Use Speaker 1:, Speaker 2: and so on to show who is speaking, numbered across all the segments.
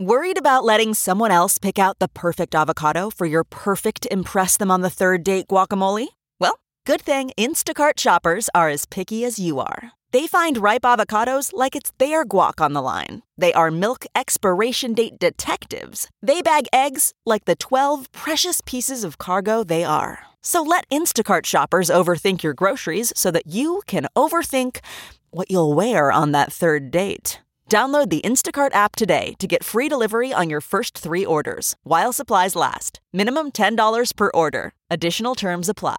Speaker 1: Worried about letting someone else pick out the perfect avocado for your perfect impress them on the third date guacamole? Well, good thing Instacart shoppers are as picky as you are. They find ripe avocados like it's their guac on the line. They are milk expiration date detectives. They bag eggs like the 12 precious pieces of cargo they are. So let Instacart shoppers overthink your groceries so that you can overthink what you'll wear on that third date. Download the Instacart app today to get free delivery on your first 3 orders, while supplies last. Minimum $10 per order. Additional terms apply.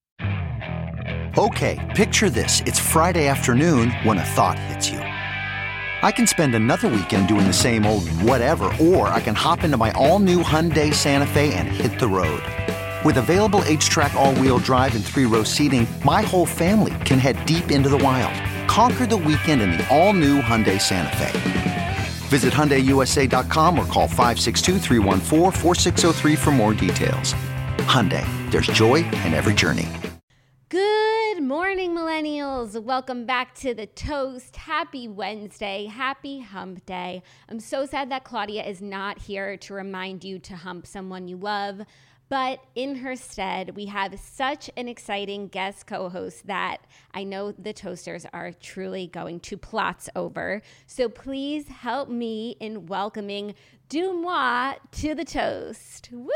Speaker 2: Okay, picture this. It's Friday afternoon when a thought hits you. I can spend another weekend doing the same old whatever, or I can hop into my all-new Hyundai Santa Fe and hit the road. With available H-Track all-wheel drive and 3-row seating, my whole family can head deep into the wild. Conquer the weekend in the all-new Hyundai Santa Fe. Visit HyundaiUSA.com or call 562-314-4603 for more details. Hyundai, there's joy in every journey.
Speaker 3: Good morning, millennials. Welcome back to The Toast. Happy Wednesday. Happy hump day. I'm so sad that Claudia is not here to remind you to hump someone you love. But in her stead, we have such an exciting guest co-host that I know the Toasters are truly going to plots over. So please help me in welcoming Dumois to the Toast. Woo!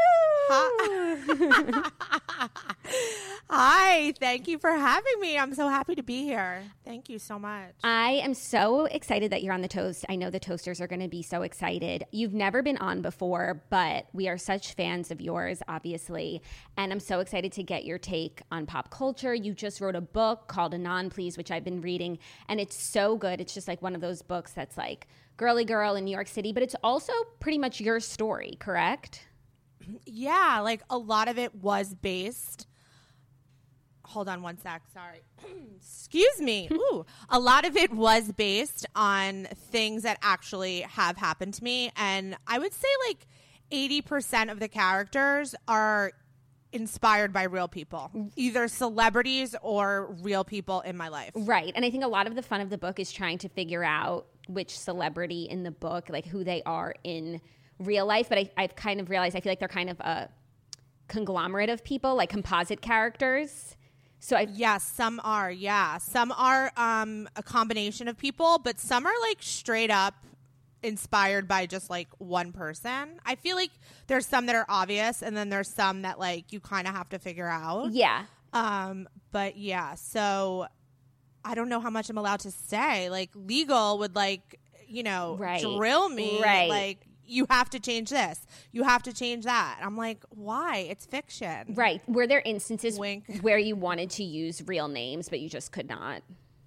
Speaker 4: Hi, thank you for having me. I'm so happy to be here. Thank you so much.
Speaker 3: I am so excited that you're on the Toast. I know the Toasters are going to be so excited. You've never been on before, but we are such fans of yours, obviously. And I'm so excited to get your take on pop culture. You just wrote a book called Anon Please, which I've been reading, and it's so good. It's just like one of those books that's like girly girl in New York City, but it's also pretty much your story, correct?
Speaker 4: Yeah, like a lot of it was based. Hold on one sec. Sorry. Excuse me. Ooh. A lot of it was based on things that actually have happened to me. And I would say like 80% of the characters are inspired by real people, either celebrities or real people in my life.
Speaker 3: Right. And I think a lot of the fun of the book is trying to figure out which celebrity in the book, like who they are in real life. But I've kind of realized I feel like they're kind of a conglomerate of people, like composite characters. So
Speaker 4: some are. Some are a combination of people, but some are like straight up inspired by just like one person. I feel like there's some that are obvious, and then there's some that like you kind of have to figure out.
Speaker 3: Yeah.
Speaker 4: But yeah, so I don't know how much I'm allowed to say. Like legal would like, drill me.
Speaker 3: Right.
Speaker 4: Like you have to change this. You have to change that. I'm like, why? It's fiction.
Speaker 3: Right. Were there instances
Speaker 4: Wink.
Speaker 3: where you wanted to use real names, but you just could not?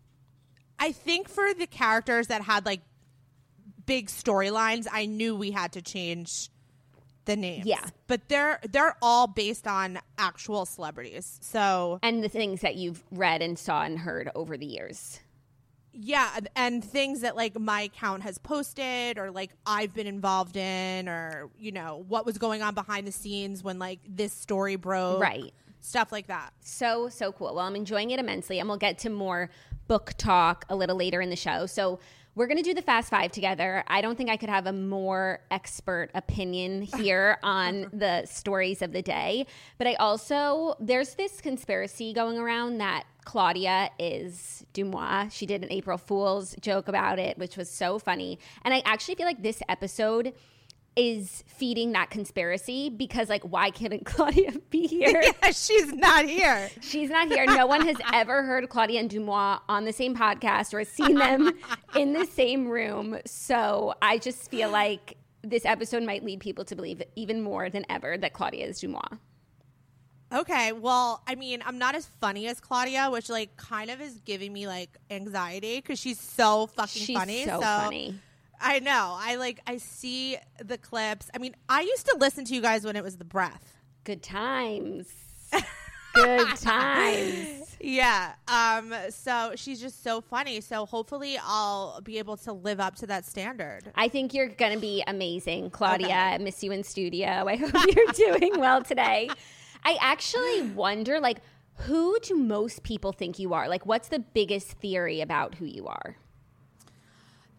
Speaker 4: I think for the characters that had like big storylines, I knew we had to change the names.
Speaker 3: Yeah.
Speaker 4: But they're all based on actual celebrities. So
Speaker 3: And the things that you've read and saw and heard over the years.
Speaker 4: yeah, and things that like my account has posted or like I've been involved in, or what was going on behind the scenes when like this story broke.
Speaker 3: Right.
Speaker 4: Stuff like that.
Speaker 3: So cool. Well, I'm enjoying it immensely, and we'll get to more book talk a little later in the show. So we're going to do the Fast Five together. I don't think I could have a more expert opinion here on the stories of the day. But there's this conspiracy going around that Claudia is Dumois. She did an April Fool's joke about it, which was so funny. And I actually feel like this episode is feeding that conspiracy, because like, why couldn't Claudia be here?
Speaker 4: Yeah, she's not here.
Speaker 3: She's not here. No one has ever heard Claudia and Dumois on the same podcast or seen them in the same room. So I just feel like this episode might lead people to believe even more than ever that Claudia is Dumois.
Speaker 4: Okay, well, I mean, I'm not as funny as Claudia, which like kind of is giving me like anxiety because she's so fucking funny.
Speaker 3: She's so funny.
Speaker 4: I know. I see the clips. I mean, I used to listen to you guys when it was The Breath.
Speaker 3: Good times. Good times.
Speaker 4: Yeah. So she's just so funny. So hopefully I'll be able to live up to that standard.
Speaker 3: I think you're going to be amazing, Claudia.
Speaker 4: Okay.
Speaker 3: I miss you in studio. I hope you're doing well today. I actually wonder, like, who do most people think you are? Like, what's the biggest theory about who you are?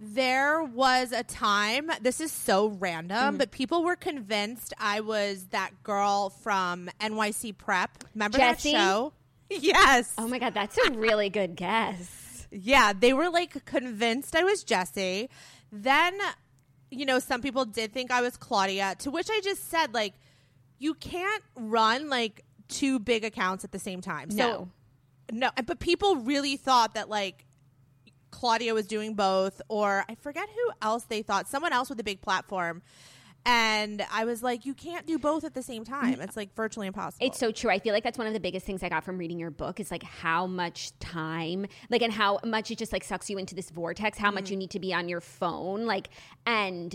Speaker 4: There was a time, this is so random, but people were convinced I was that girl from NYC Prep. Remember
Speaker 3: Jessie?
Speaker 4: that show? Yes.
Speaker 3: Oh my God, that's a really good guess.
Speaker 4: Yeah, they were like convinced I was Jessie. Then, you know, some people did think I was Claudia, to which I just said, like, you can't run like two big accounts at the same time. So, no, but people really thought that like Claudia was doing both, or I forget who else they thought, someone else with a big platform. And I was like, you can't do both at the same time. It's like virtually impossible.
Speaker 3: It's so true. I feel like that's one of the biggest things I got from reading your book is like how much time, like, and how much it just like sucks you into this vortex, how much you need to be on your phone, like, and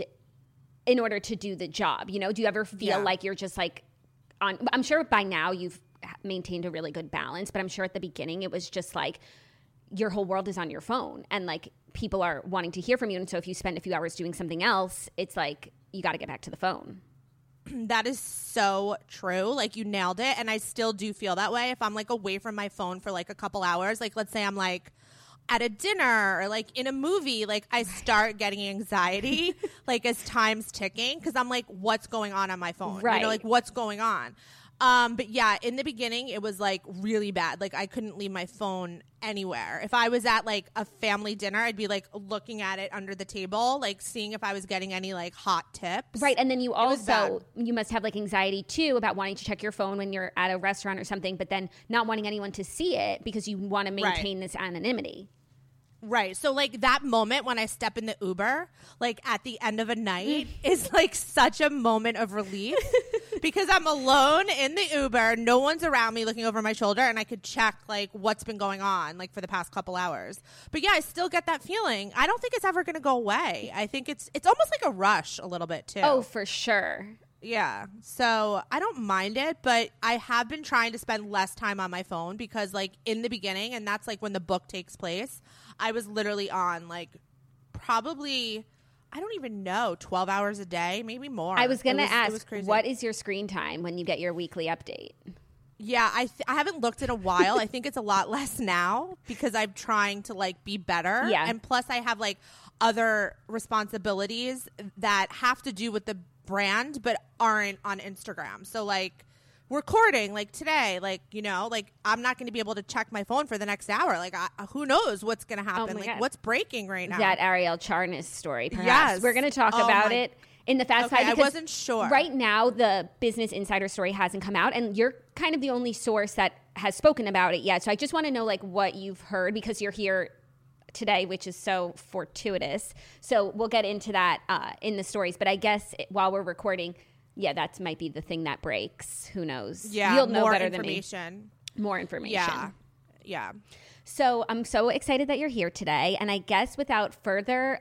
Speaker 3: in order to do the job, you know, do you ever feel like you're just like on, I'm sure by now you've maintained a really good balance, but I'm sure at the beginning it was just like your whole world is on your phone and like people are wanting to hear from you. And so if you spend a few hours doing something else, it's like, you got to get back to the phone.
Speaker 4: That is so true. Like, you nailed it. And I still do feel that way if I'm like away from my phone for like a couple hours. Like, let's say I'm like at a dinner or like in a movie, like I start getting anxiety like as time's ticking because I'm like, what's going on my phone?
Speaker 3: Right.
Speaker 4: You know, like what's going on? But yeah, in the beginning, it was like really bad. Like I couldn't leave my phone anywhere. If I was at like a family dinner, I'd be like looking at it under the table, like seeing if I was getting any like hot tips.
Speaker 3: Right. And then you also, you must have like anxiety too about wanting to check your phone when you're at a restaurant or something, but then not wanting anyone to see it because you want to maintain this anonymity.
Speaker 4: Right. So like that moment when I step in the Uber, like at the end of a night is like such a moment of relief because I'm alone in the Uber. No one's around me looking over my shoulder and I could check like what's been going on like for the past couple hours. But yeah, I still get that feeling. I don't think it's ever going to go away. I think it's almost like a rush a little bit too.
Speaker 3: Oh, for sure.
Speaker 4: Yeah. So I don't mind it, but I have been trying to spend less time on my phone because like in the beginning, and that's like when the book takes place, I was literally on like probably, I don't even know, 12 hours a day, maybe more.
Speaker 3: I was going to ask,
Speaker 4: crazy.
Speaker 3: What is your screen time when you get your weekly update?
Speaker 4: Yeah, I haven't looked in a while. I think it's a lot less now because I'm trying to like be better.
Speaker 3: Yeah.
Speaker 4: And plus I have like other responsibilities that have to do with the brand but aren't on Instagram. So like recording like today, like, you know, like I'm not going to be able to check my phone for the next hour. Like who knows what's going to happen?
Speaker 3: Oh
Speaker 4: like
Speaker 3: God.
Speaker 4: What's breaking right now?
Speaker 3: That Ariel Charnas story, perhaps.
Speaker 4: Yes.
Speaker 3: We're going to talk about it in the Fast Five.
Speaker 4: I wasn't sure.
Speaker 3: Right now, the Business Insider story hasn't come out, and you're kind of the only source that has spoken about it yet. So I just want to know like what you've heard because you're here today, which is so fortuitous. So we'll get into that in the stories. But I guess while we're recording, yeah, that might be the thing that breaks. Who knows?
Speaker 4: Yeah,
Speaker 3: you'll know
Speaker 4: more
Speaker 3: better
Speaker 4: information.
Speaker 3: Than me. More information.
Speaker 4: Yeah.
Speaker 3: So I'm so excited that you're here today. And I guess without further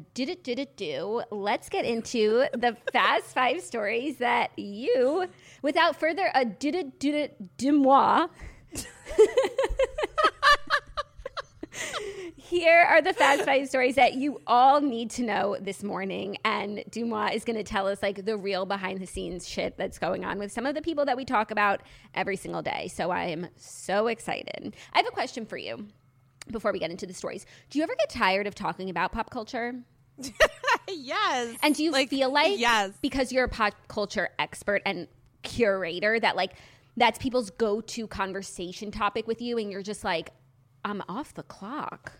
Speaker 3: ado, let's get into the Fast Five stories that you, without further ado, here are the Fast Five stories that you all need to know this morning. And Dumois is going to tell us like the real behind the scenes shit that's going on with some of the people that we talk about every single day. So I am so excited. I have a question for you before we get into the stories. Do you ever get tired of talking about pop culture?
Speaker 4: Yes.
Speaker 3: And do you feel like,
Speaker 4: yes,
Speaker 3: because you're a pop culture expert and curator, that like that's people's go-to conversation topic with you and you're just like, I'm off the clock?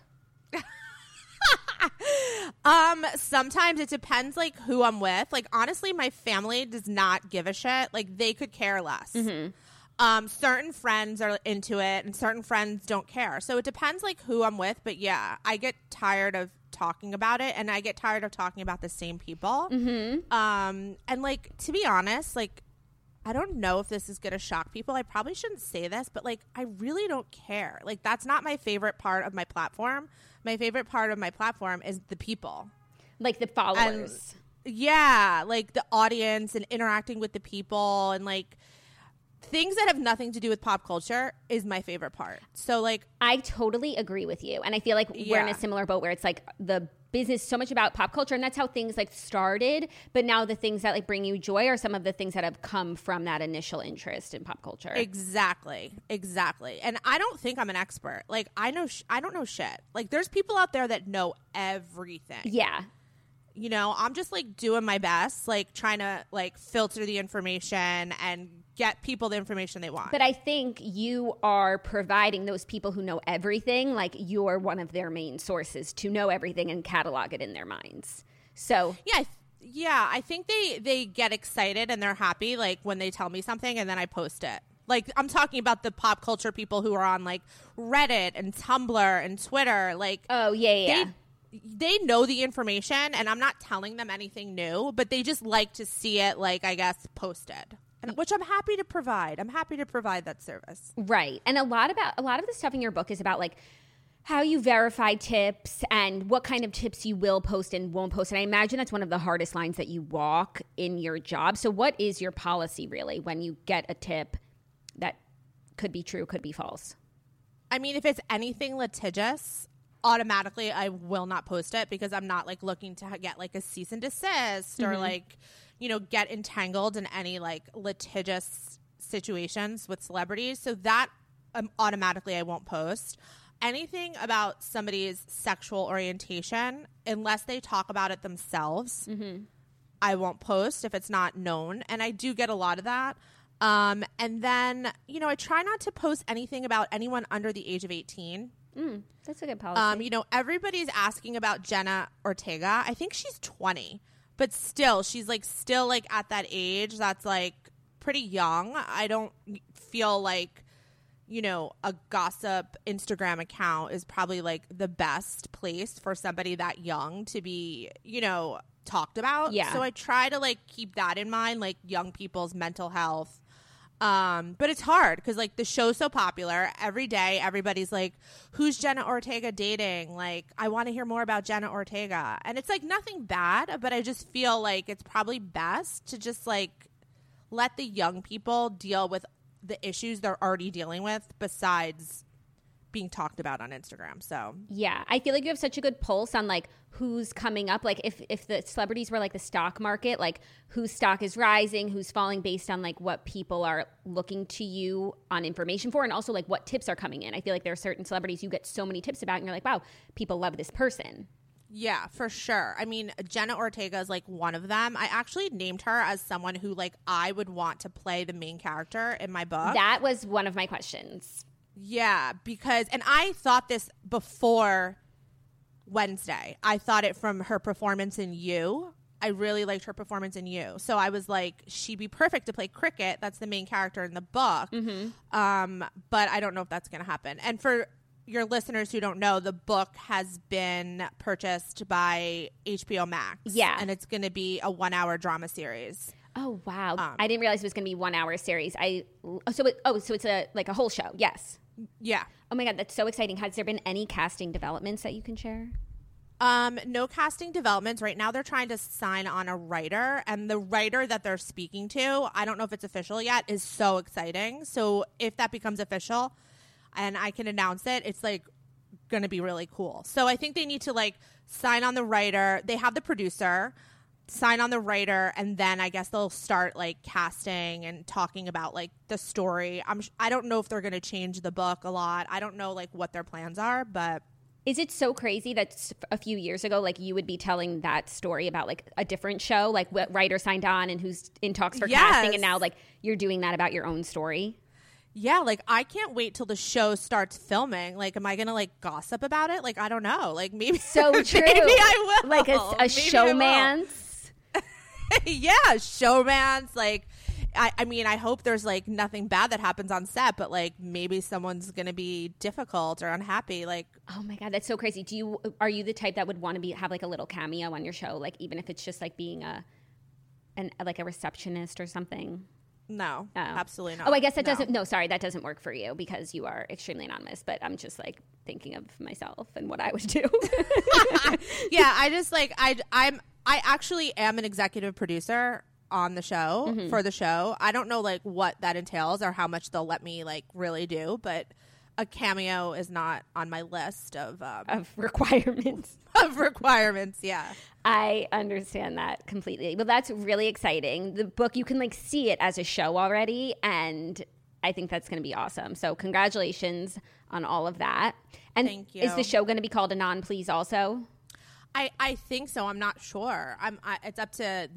Speaker 4: Sometimes it depends like who I'm with. Like honestly, my family does not give a shit. Like they could care less. Certain friends are into it and certain friends don't care. So it depends like who I'm with. But yeah, I get tired of talking about it and I get tired of talking about the same people. And like, to be honest, like, I don't know if this is going to shock people. I probably shouldn't say this, but like, I really don't care. Like, that's not my favorite part of my platform. My favorite part of my platform is the people.
Speaker 3: Like the followers.
Speaker 4: Yeah. Like the audience and interacting with the people and like things that have nothing to do with pop culture is my favorite part. So like,
Speaker 3: I totally agree with you. And I feel like we're in a similar boat where it's like the business so much about pop culture, and that's how things like started. But now the things that like bring you joy are some of the things that have come from that initial interest in pop culture.
Speaker 4: Exactly. And I don't think I'm an expert. Like I don't know shit. Like there's people out there that know everything.
Speaker 3: Yeah.
Speaker 4: You know, I'm just like doing my best, like trying to like filter the information and get people the information they want.
Speaker 3: But I think you are providing those people who know everything, like you're one of their main sources to know everything and catalog it in their minds. So
Speaker 4: yeah, I think they get excited and they're happy like when they tell me something and then I post it. Like I'm talking about the pop culture people who are on like Reddit and Tumblr and Twitter. Like they know the information and I'm not telling them anything new, but they just like to see it, like, I guess, posted. And, which I'm happy to provide. I'm happy to provide that service.
Speaker 3: Right. And a lot of the stuff in your book is about like how you verify tips and what kind of tips you will post and won't post. And I imagine that's one of the hardest lines that you walk in your job. So what is your policy really when you get a tip that could be true, could be false?
Speaker 4: I mean, if it's anything litigious, automatically I will not post it because I'm not like looking to get like a cease and desist or like, you know, get entangled in any like litigious situations with celebrities. So that automatically I won't post. Anything about somebody's sexual orientation, unless they talk about it themselves, I won't post if it's not known. And I do get a lot of that. And then, you know, I try not to post anything about anyone under the age of 18.
Speaker 3: That's a good policy.
Speaker 4: You know, everybody's asking about Jenna Ortega. I think she's 20, but still, she's like still like at that age that's like pretty young. I don't feel like, you know, a gossip Instagram account is probably like the best place for somebody that young to be, you know, talked about.
Speaker 3: Yeah.
Speaker 4: So I try to like keep that in mind, like young people's mental health. But it's hard because like the show's so popular. Every day everybody's like, who's Jenna Ortega dating? Like, I want to hear more about Jenna Ortega. And it's like nothing bad, but I just feel like it's probably best to just like let the young people deal with the issues they're already dealing with besides being talked about on Instagram. So
Speaker 3: yeah, I feel like you have such a good pulse on like who's coming up. Like if the celebrities were like the stock market, like whose stock is rising, who's falling based on like what people are looking to you on information for, and also like what tips are coming in. I feel like there are certain celebrities you get so many tips about and you're like, wow, people love this person.
Speaker 4: Yeah, for sure. I mean, Jenna Ortega is like one of them. I actually named her as someone who like I would want to play the main character in my book.
Speaker 3: That was one of my questions.
Speaker 4: Yeah, because, and I thought this before Wednesday. I thought it from her performance in You. I really liked her performance in You. So I was like, she'd be perfect to play Cricket. That's the main character in the book. But I don't know if that's going to happen. And for your listeners who don't know, the book has been purchased by HBO Max.
Speaker 3: Yeah.
Speaker 4: And it's going to be a 1-hour drama series.
Speaker 3: Oh, wow. I didn't realize it was going to be 1-hour series. So it's a like a whole show. Yes.
Speaker 4: Yeah.
Speaker 3: Oh my God, that's so exciting. Has there been any casting developments that you can share?
Speaker 4: No casting developments. Right now they're trying to sign on a writer, and the writer that they're speaking to, I don't know if it's official yet, is so exciting. So if that becomes official and I can announce it, it's like going to be really cool. So I think they need to like sign on the writer. They have the producer, sign on the writer, and then I guess they'll start like casting and talking about like the story. I don't know if they're going to change the book a lot. I don't know like what their plans are, but
Speaker 3: is it so crazy that a few years ago, like you would be telling that story about like a different show, like what writer signed on and who's in talks for casting, and now like you're doing that about your own story?
Speaker 4: Yeah, like I can't wait till the show starts filming. Like, am I gonna like gossip about it? Like, I don't know. Like maybe
Speaker 3: so true.
Speaker 4: Maybe I will.
Speaker 3: Like a showman's.
Speaker 4: Yeah, showman's. Like, I mean, I hope there's like nothing bad that happens on set, but like maybe someone's gonna be difficult or unhappy. Like,
Speaker 3: oh my God, that's so crazy. Are you the type that would want to have like a little cameo on your show, like even if it's just like being like a receptionist or something?
Speaker 4: No, absolutely not.
Speaker 3: Oh, I guess that doesn't. No, sorry, that doesn't work for you because you are extremely anonymous. But I'm just like thinking of myself and what I would do.
Speaker 4: Yeah, I just like I actually am an executive producer on the show for the show. I don't know like what that entails or how much they'll let me like really do, but a cameo is not on my list of
Speaker 3: requirements.
Speaker 4: Of of requirements. Yeah.
Speaker 3: I understand that completely. But that's really exciting. The book, you can like see it as a show already, and I think that's going to be awesome. So congratulations on all of that. And
Speaker 4: Thank you.
Speaker 3: Is the show going to be called Anon Please also?
Speaker 4: I think so. I'm not sure. It's up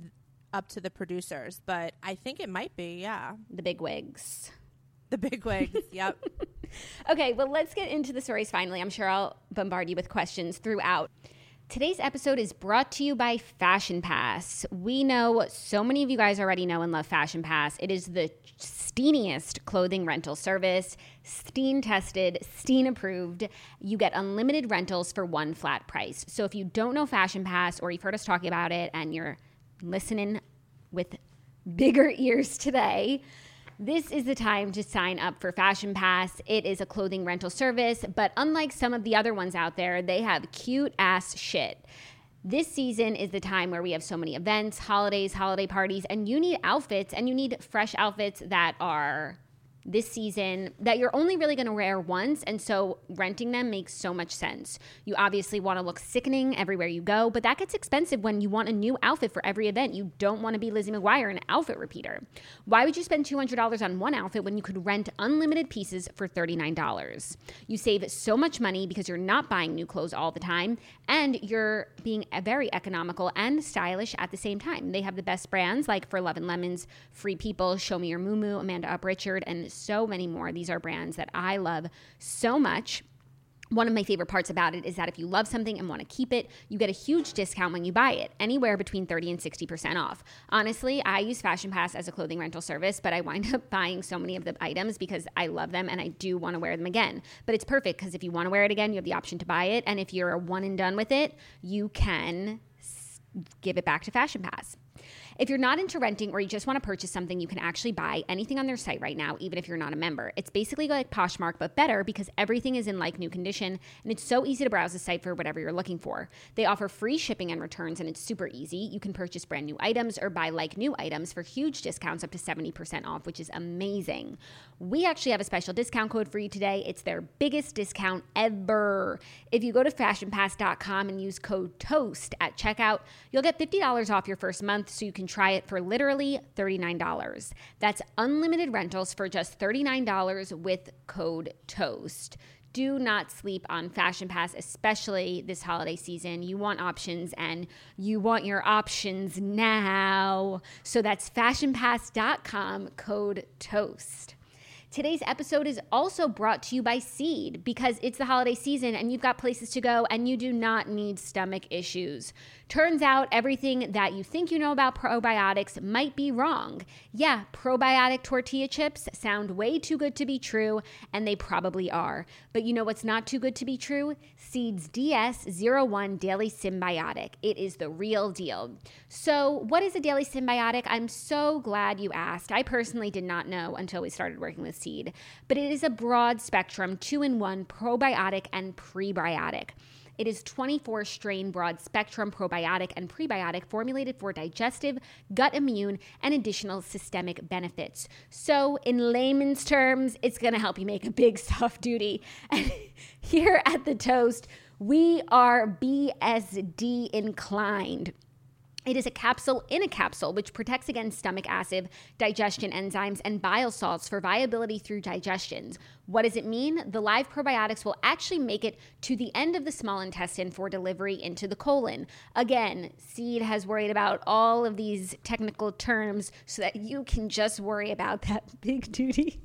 Speaker 4: to the producers, but I think it might be. Yeah.
Speaker 3: The bigwigs.
Speaker 4: The bigwigs. Yep.
Speaker 3: Okay, well, let's get into the stories finally. I'm sure I'll bombard you with questions throughout. Today's episode is brought to you by Fashion Pass. We know so many of you guys already know and love Fashion Pass. It is the steeniest clothing rental service, Steen tested, Steen approved. You get unlimited rentals for one flat price. So if you don't know Fashion Pass, or you've heard us talking about it and you're listening with bigger ears today, this is the time to sign up for Fashion Pass. It is a clothing rental service, but unlike some of the other ones out there, they have cute ass shit. This season is the time where we have so many events, holidays, holiday parties, and you need outfits, and you need fresh outfits that are this season that you're only really going to wear once, and so renting them makes so much sense. You obviously want to look sickening everywhere you go, but that gets expensive when you want a new outfit for every event. You don't want to be Lizzie McGuire, an outfit repeater. Why would you spend $200 on one outfit when you could rent unlimited pieces for $39? You save so much money because you're not buying new clothes all the time, and you're being very economical and stylish at the same time. They have the best brands like For Love and Lemons, Free People, Show Me Your Muumuu, Amanda Uprichard, and so many more. These are brands that I love so much. One of my favorite parts about it is that if you love something and want to keep it, you get a huge discount when you buy it, anywhere between 30 and 60% off. Honestly, I use Fashion Pass as a clothing rental service, but I wind up buying so many of the items because I love them and I do want to wear them again. But it's perfect because if you want to wear it again, you have the option to buy it. And if you're one and done with it, you can give it back to Fashion Pass. If you're not into renting or you just want to purchase something, you can actually buy anything on their site right now, even if you're not a member. It's basically like Poshmark, but better because everything is in like new condition, and it's so easy to browse the site for whatever you're looking for. They offer free shipping and returns, and it's super easy. You can purchase brand new items or buy like new items for huge discounts up to 70% off, which is amazing. We actually have a special discount code for you today. It's their biggest discount ever. If you go to fashionpass.com and use code TOAST at checkout, you'll get $50 off your first month, so you can try it for literally $39. That's unlimited rentals for just $39 with code TOAST. Do not sleep on Fashion Pass, especially this holiday season. You want options, and you want your options now. So that's fashionpass.com, code TOAST. Today's episode is also brought to you by Seed because it's the holiday season and you've got places to go and you do not need stomach issues. Turns out everything that you think you know about probiotics might be wrong. Yeah, probiotic tortilla chips sound way too good to be true, and they probably are. But you know what's not too good to be true? Seed's DS-01 Daily Symbiotic. It is the real deal. So what is a Daily Symbiotic? I'm so glad you asked. I personally did not know until we started working with Seed. But it is a broad spectrum 2-in-1 probiotic and prebiotic. It is 24-strain broad-spectrum probiotic and prebiotic formulated for digestive, gut immune, and additional systemic benefits. So in layman's terms, it's going to help you make a big soft duty. And here at The Toast, we are BSD inclined. It is a capsule in a capsule, which protects against stomach acid, digestion enzymes, and bile salts for viability through digestions. What does it mean? The live probiotics will actually make it to the end of the small intestine for delivery into the colon. Again, Seed has worried about all of these technical terms so that you can just worry about that big duty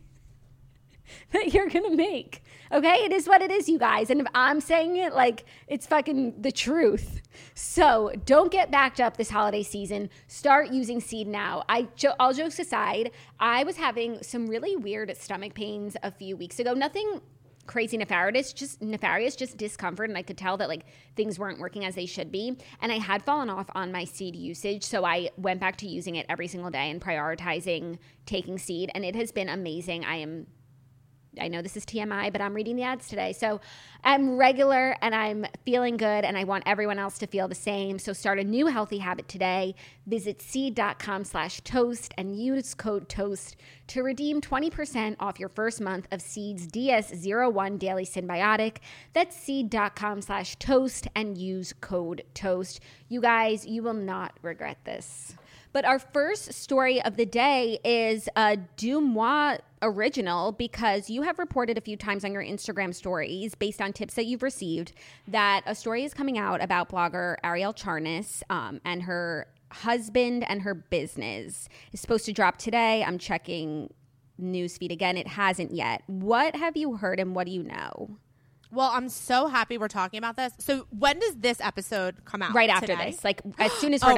Speaker 3: that you're going to make. Okay? It is what it is, you guys. And if I'm saying it, like, it's fucking the truth. So don't get backed up this holiday season. Start using Seed now. All jokes aside, I was having some really weird stomach pains a few weeks ago. Nothing crazy nefarious, just discomfort. And I could tell that like things weren't working as they should be. And I had fallen off on my Seed usage. So I went back to using it every single day and prioritizing taking Seed. And it has been amazing. I am I know this is TMI, but I'm reading the ads today. So I'm regular and I'm feeling good, and I want everyone else to feel the same. So start a new healthy habit today. Visit seed.com/toast and use code TOAST to redeem 20% off your first month of Seed's DS-01 Daily Synbiotic. That's seed.com/toast and use code TOAST. You guys, you will not regret this. But our first story of the day is a DeuxMoi original, because you have reported a few times on your Instagram stories, based on tips that you've received, that a story is coming out about blogger Arielle Charnas and her husband and her business. It's supposed to drop today. I'm checking newsfeed again. It hasn't yet. What have you heard and what do you know?
Speaker 4: Well, I'm so happy we're talking about this. So when does this episode come out?
Speaker 3: Right after
Speaker 4: today?
Speaker 3: this, like as soon as we're done.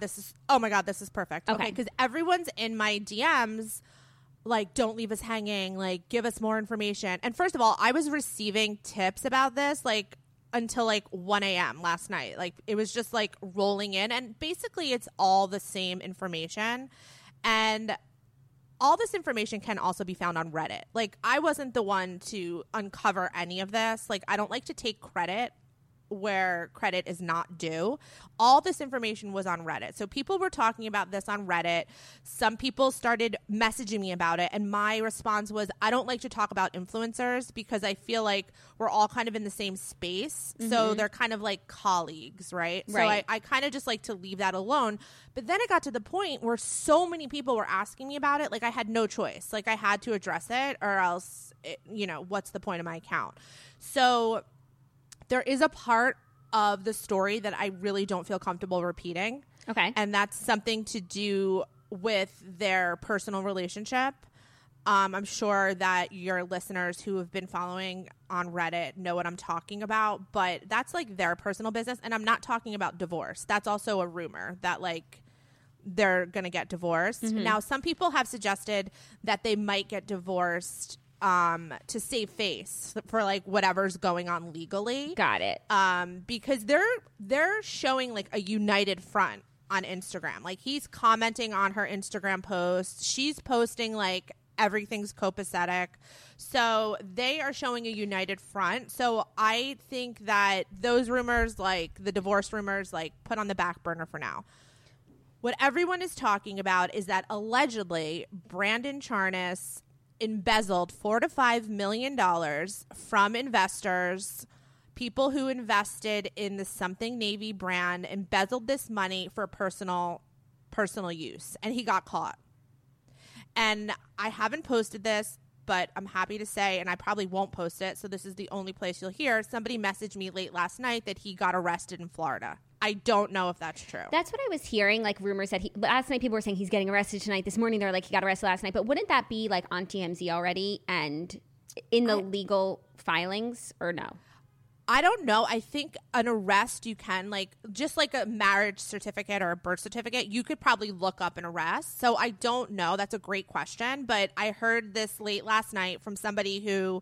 Speaker 4: Oh my God, this is perfect.
Speaker 3: Okay.
Speaker 4: Because everyone's in my DMs, like, don't leave us hanging, like, give us more information. And first of all, I was receiving tips about this, like, until like 1 a.m. last night. Like, it was just like rolling in, and basically it's all the same information. And all this information can also be found on Reddit. Like, I wasn't the one to uncover any of this. Like, I don't like to take credit where credit is not due. All this information was on Reddit. So people were talking about this on Reddit. Some people started messaging me about it. And my response was, I don't like to talk about influencers because I feel like we're all kind of in the same space. Mm-hmm. So they're kind of like colleagues, right? So I kind of just like to leave that alone. But then it got to the point where so many people were asking me about it. Like, I had no choice. Like, I had to address it, or else, what's the point of my account? So there is a part of the story that I really don't feel comfortable repeating.
Speaker 3: Okay.
Speaker 4: And that's something to do with their personal relationship. I'm sure that your listeners who have been following on Reddit know what I'm talking about, but that's like their personal business. And I'm not talking about divorce. That's also a rumor that, like, they're going to get divorced. Mm-hmm. Now, some people have suggested that they might get divorced to save face for like whatever's going on legally.
Speaker 3: Got it.
Speaker 4: Because they're showing like a united front on Instagram. Like, he's commenting on her Instagram post. She's posting like everything's copacetic. So they are showing a united front. So I think that those rumors, like the divorce rumors, like put on the back burner for now. What everyone is talking about is that allegedly Brandon Charnas embezzled $4 to $5 million from investors, people who invested in the Something Navy brand, embezzled this money for personal use, and he got caught. And I haven't posted this, but I'm happy to say, and I probably won't post it, so this is the only place you'll hear, somebody messaged me late last night that he got arrested in Florida. I don't know if that's true.
Speaker 3: That's what I was hearing, like rumors that last night people were saying he's getting arrested tonight. This morning they're like he got arrested last night. But wouldn't that be like on TMZ already and in the legal filings, or no?
Speaker 4: I don't know. I think an arrest you can, like, just like a marriage certificate or a birth certificate, you could probably look up an arrest. So I don't know. That's a great question. But I heard this late last night from somebody who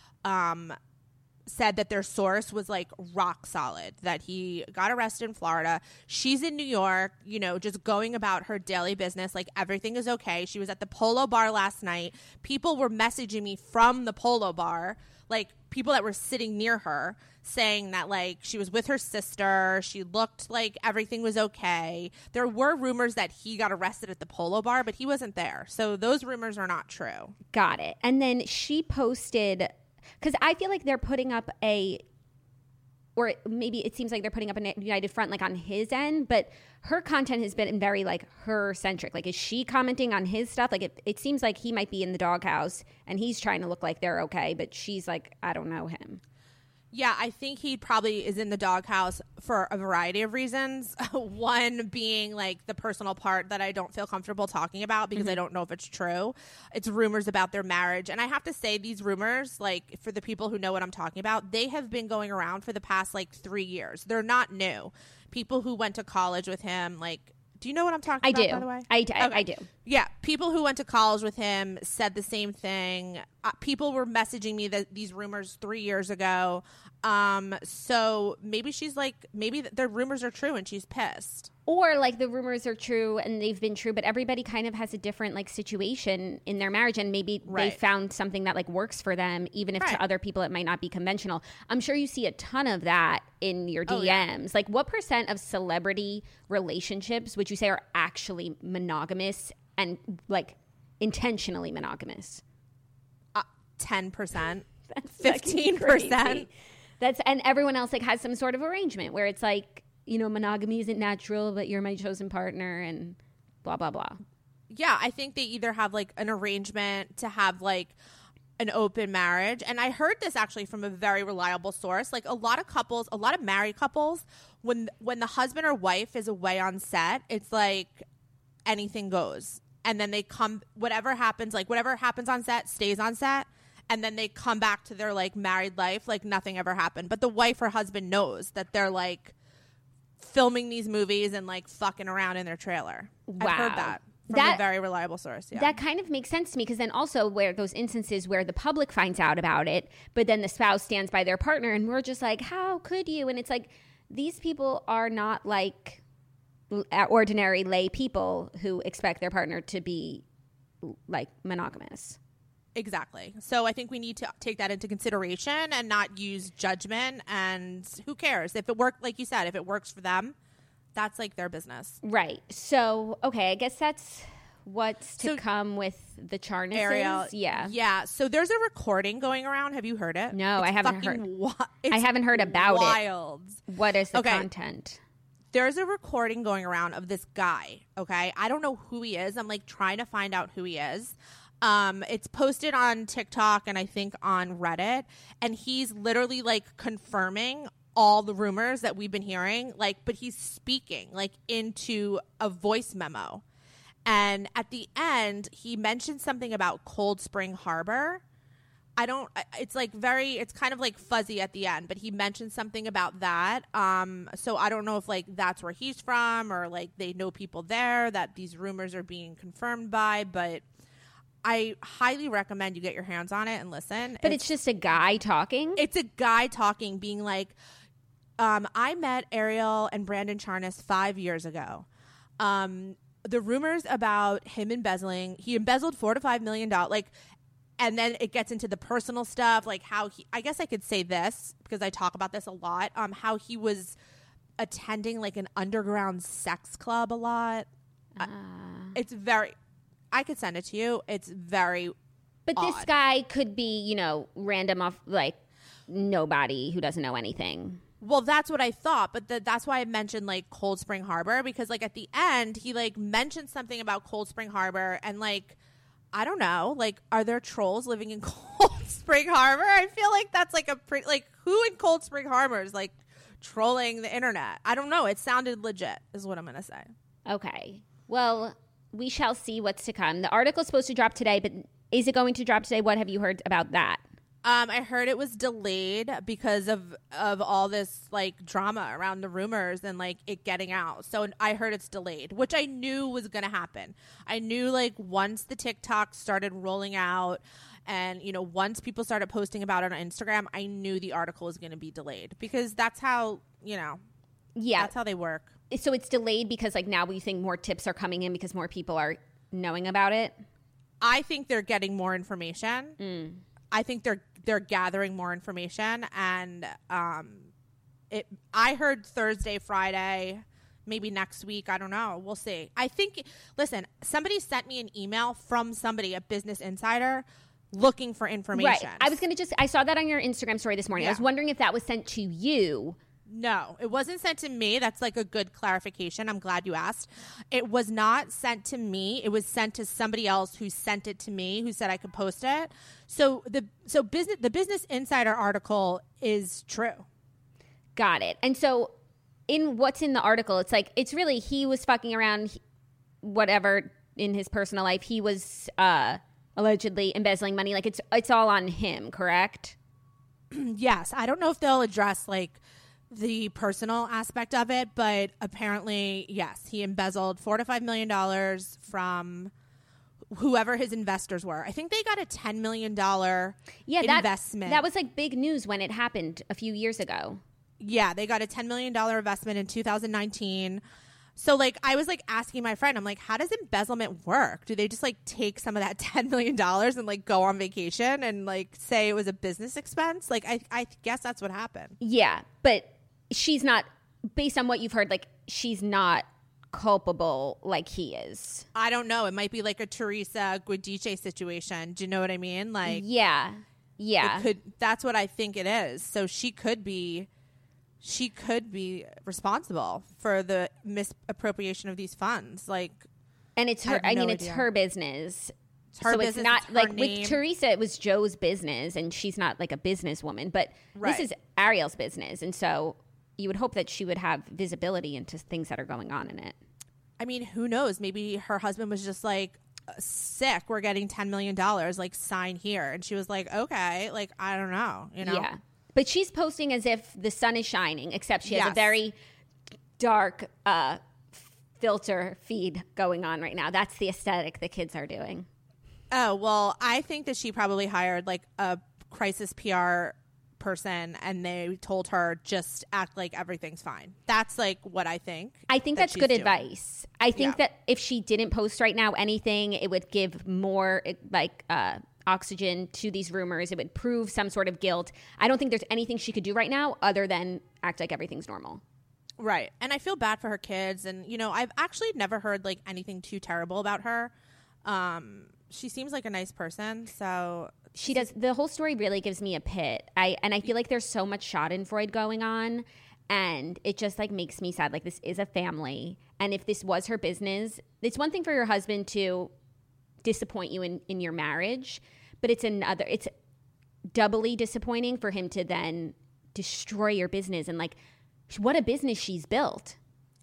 Speaker 4: said that their source was like rock solid, that he got arrested in Florida. She's in New York, just going about her daily business. Like, everything is okay. She was at the Polo Bar last night. People were messaging me from the Polo Bar, like people that were sitting near her, saying that like she was with her sister. She looked like everything was okay. There were rumors that he got arrested at the Polo Bar, but he wasn't there. So those rumors are not true.
Speaker 3: Got it. And then she posted, because I feel like they're putting up or maybe it seems like they're putting up a united front like on his end, but her content has been very like her centric. Like, is she commenting on his stuff? Like, it seems like he might be in the doghouse and he's trying to look like they're okay, but she's like, I don't know him.
Speaker 4: Yeah, I think he probably is in the doghouse for a variety of reasons. One being like the personal part that I don't feel comfortable talking about because I don't know if it's true. It's rumors about their marriage. And I have to say, these rumors, like, for the people who know what I'm talking about, they have been going around for the past like 3 years. They're not new. People who went to college with him, like, do you know what I'm talking about, by the way?
Speaker 3: I do.
Speaker 4: Yeah. People who went to college with him said the same thing. People were messaging me these rumors 3 years ago. So maybe she's like, maybe their rumors are true and she's pissed.
Speaker 3: Or like the rumors are true and they've been true, but everybody kind of has a different like situation in their marriage, and maybe they found something that like works for them, even if to other people it might not be conventional. I'm sure you see a ton of that in your DMs. Yeah. Like what % of celebrity relationships would you say are actually monogamous and like intentionally monogamous?
Speaker 4: 10%.
Speaker 3: That's
Speaker 4: 15%.
Speaker 3: And everyone else like has some sort of arrangement where it's like, you know, monogamy isn't natural, but you're my chosen partner and blah, blah, blah.
Speaker 4: Yeah, I think they either have like an arrangement to have like an open marriage. And I heard this actually from a very reliable source. Like a lot of married couples, when the husband or wife is away on set, it's like anything goes. And then they come, whatever happens on set stays on set. And then they come back to their like married life like nothing ever happened. But the wife or husband knows that they're like filming these movies and like fucking around in their trailer.
Speaker 3: Wow.
Speaker 4: I've heard that from a very reliable source. Yeah.
Speaker 3: That kind of makes sense to me, because then also where those instances where the public finds out about it, but then the spouse stands by their partner and we're just like, how could you? And it's like, these people are not like ordinary lay people who expect their partner to be like monogamous.
Speaker 4: Exactly. So I think we need to take that into consideration and not use judgment. And who cares? If it worked, like you said, if it works for them, that's like their business.
Speaker 3: Right. So, okay, I guess that's what's to come with the Charnesses.
Speaker 4: Ariel,
Speaker 3: yeah.
Speaker 4: Yeah. So there's a recording going around. Have you heard it?
Speaker 3: No, I haven't heard.
Speaker 4: I
Speaker 3: haven't heard about
Speaker 4: wild.
Speaker 3: it. What is the content?
Speaker 4: There's a recording going around of this guy. Okay. I don't know who he is. I'm like trying to find out who he is. It's posted on TikTok and I think on Reddit, and he's literally like confirming all the rumors that we've been hearing, like, but he's speaking like into a voice memo. And at the end, he mentioned something about Cold Spring Harbor. It's kind of like fuzzy at the end, but he mentioned something about that. So I don't know if like that's where he's from or like they know people there that these rumors are being confirmed by, but I highly recommend you get your hands on it and listen.
Speaker 3: But it's just a guy talking?
Speaker 4: It's a guy talking, being like, I met Ariel and Brandon Charnas 5 years ago. The rumors about him embezzling, he embezzled $4 to $5 million. Like, and then it gets into the personal stuff, like how I guess I could say this because I talk about this a lot, how he was attending like an underground sex club a lot. I could send it to you. It's very
Speaker 3: But
Speaker 4: odd.
Speaker 3: This guy could be, you know, random off, like, nobody who doesn't know anything.
Speaker 4: Well, that's what I thought. But that's why I mentioned, like, Cold Spring Harbor. Because, like, at the end, he, like, mentioned something about Cold Spring Harbor. And, like, I don't know. Like, are there trolls living in Cold Spring Harbor? I feel like that's, like, a pretty... Like, who in Cold Spring Harbor is, like, trolling the internet? I don't know. It sounded legit, is what I'm going to say.
Speaker 3: Okay. Well... we shall see what's to come. The article's supposed to drop today, but is it going to drop today? What have you heard about that?
Speaker 4: I heard it was delayed because of all this like drama around the rumors and like it getting out. So I heard it's delayed, which I knew was going to happen. I knew like once the TikTok started rolling out and, you know, once people started posting about it on Instagram, I knew the article was going to be delayed because that's how, you know, that's how they work.
Speaker 3: So it's delayed because like now we think more tips are coming in because more people are knowing about it?
Speaker 4: I think they're getting more information. I think they're gathering more information, and I heard Thursday, Friday, maybe next week. I don't know. We'll see. I think. Listen, somebody sent me an email from somebody at Business Insider looking for information.
Speaker 3: Right. I saw that on your Instagram story this morning. Yeah. I was wondering if that was sent to you.
Speaker 4: No, it wasn't sent to me. That's like a good clarification. I'm glad you asked. It was not sent to me. It was sent to somebody else who sent it to me, who said I could post it. So the Business Insider article is true.
Speaker 3: Got it. And so in what's in the article, it's like, it's really, he was fucking around, whatever, in his personal life. He was allegedly embezzling money. Like it's all on him, correct?
Speaker 4: Yes. I don't know if they'll address like the personal aspect of it, but apparently, yes, he embezzled $4 to $5 million from whoever his investors were. I think they got a $10 million investment.
Speaker 3: That was like big news when it happened a few years ago.
Speaker 4: Yeah, they got a $10 million investment in 2019 So, like, I was, like, asking my friend, I'm like, how does embezzlement work? Do they just, like, take some of that $10 million and, like, go on vacation and, like, say it was a business expense? Like, I guess that's what happened.
Speaker 3: Yeah, but she's not, based on what you've heard, like, she's not culpable like he is.
Speaker 4: I don't know. It might be, like, a Teresa Guidice situation. Do you know what I mean? Like,
Speaker 3: yeah.
Speaker 4: That's what I think it is. So she could be responsible for the misappropriation of these funds. Like,
Speaker 3: and it's her. It's her business.
Speaker 4: It's her business.
Speaker 3: It's not
Speaker 4: it's
Speaker 3: like
Speaker 4: name.
Speaker 3: with Teresa, it was Joe's business, and she's not like a businesswoman. But this is Ariel's business, and so you would hope that she would have visibility into things that are going on in it.
Speaker 4: I mean, who knows? Maybe her husband was just like, sick. We're getting $10 million. Like, sign here, and she was like, okay. Like, I don't know. You know?
Speaker 3: Yeah. But she's posting as if the sun is shining, except she has a very dark filter feed going on right now. That's the aesthetic the kids are doing.
Speaker 4: Oh, well, I think that she probably hired like a crisis PR person and they told her just act like everything's fine. That's like what I think.
Speaker 3: I think that's good advice. I think that if she didn't post right now anything, it would give more like oxygen to these rumors. It would prove some sort of guilt. I don't think there's anything she could do right now other than act like everything's normal.
Speaker 4: Right. And I feel bad for her kids. And, you know, I've actually never heard like anything too terrible about her. She seems like a nice person. So
Speaker 3: she does. The whole story really gives me a pit. I feel like there's so much Schadenfreude going on. And it just like makes me sad. Like, this is a family. And if this was her business, it's one thing for your husband to disappoint you in your marriage, but it's doubly disappointing for him to then destroy your business. And like, what a business she's built.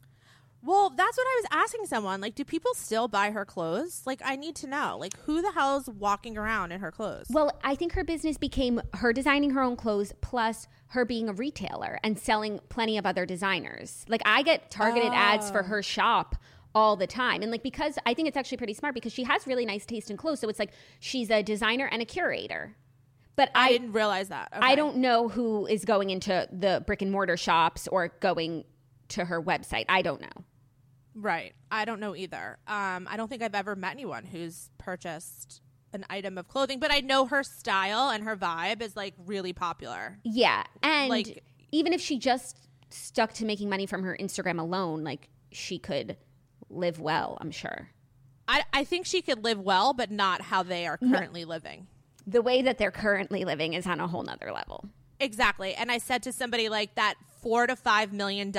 Speaker 4: Well, that's what I was asking someone. Like, do people still buy her clothes? Like, I need to know. Like, who the hell is walking around in her clothes?
Speaker 3: Well, I think her business became her designing her own clothes plus her being a retailer and selling plenty of other designers. Like, I get targeted ads for her shop all the time. And like, because I think it's actually pretty smart because she has really nice taste in clothes. So it's like she's a designer and a curator. But I
Speaker 4: didn't realize that. Okay.
Speaker 3: I don't know who is going into the brick and mortar shops or going to her website. I don't know.
Speaker 4: Right. I don't know either. I don't think I've ever met anyone who's purchased an item of clothing, but I know her style and her vibe is like really popular.
Speaker 3: Yeah. And
Speaker 4: like,
Speaker 3: even if she just stuck to making money from her Instagram alone, like she could live well, I'm sure.
Speaker 4: I think she could live well, but not how they are currently living.
Speaker 3: The way that they're currently living is on a whole nother level.
Speaker 4: Exactly. And I said to somebody like that $4 to $5 million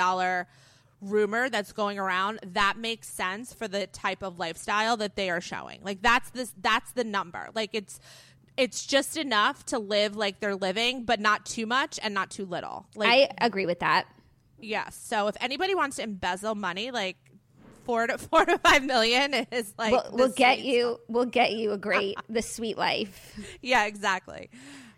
Speaker 4: rumor that's going around, that makes sense for the type of lifestyle that they are showing. Like that's the number. Like it's just enough to live like they're living, but not too much and not too little. Like,
Speaker 3: I agree with that.
Speaker 4: Yes. So if anybody wants to embezzle money, like $4 to $5 million is like
Speaker 3: we'll get you the sweet life.
Speaker 4: Yeah, exactly.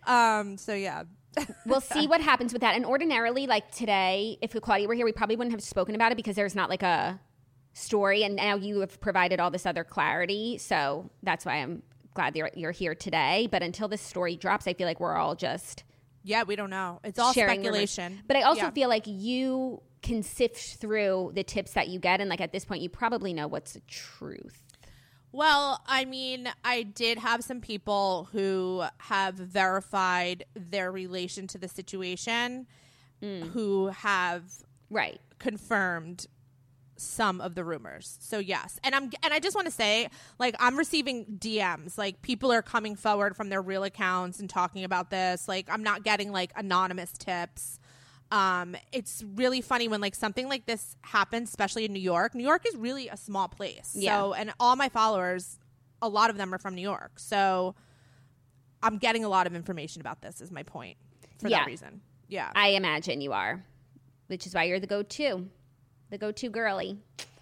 Speaker 4: So yeah.
Speaker 3: We'll see what happens with that. And ordinarily, like today, if Claudia were here, we probably wouldn't have spoken about it because there's not like a story. And now you have provided all this other clarity. So that's why I'm glad you're here today. But until this story drops, I feel like we're all just...
Speaker 4: Yeah, we don't know. It's all speculation.
Speaker 3: Rumors. But I also feel like you can sift through the tips that you get. And like at this point, you probably know what's the truth.
Speaker 4: Well, I mean, I did have some people who have verified their relation to the situation who have confirmed some of the rumors. So yes. And I just want to say, like, I'm receiving DMs. Like, people are coming forward from their real accounts and talking about this. Like, I'm not getting like anonymous tips. It's really funny when like something like this happens, especially in New York. New York is really a small place.
Speaker 3: Yeah.
Speaker 4: So, and all my followers, a lot of them are from New York. So I'm getting a lot of information about this is my point for that reason. Yeah.
Speaker 3: I imagine you are, which is why you're the go-to girly.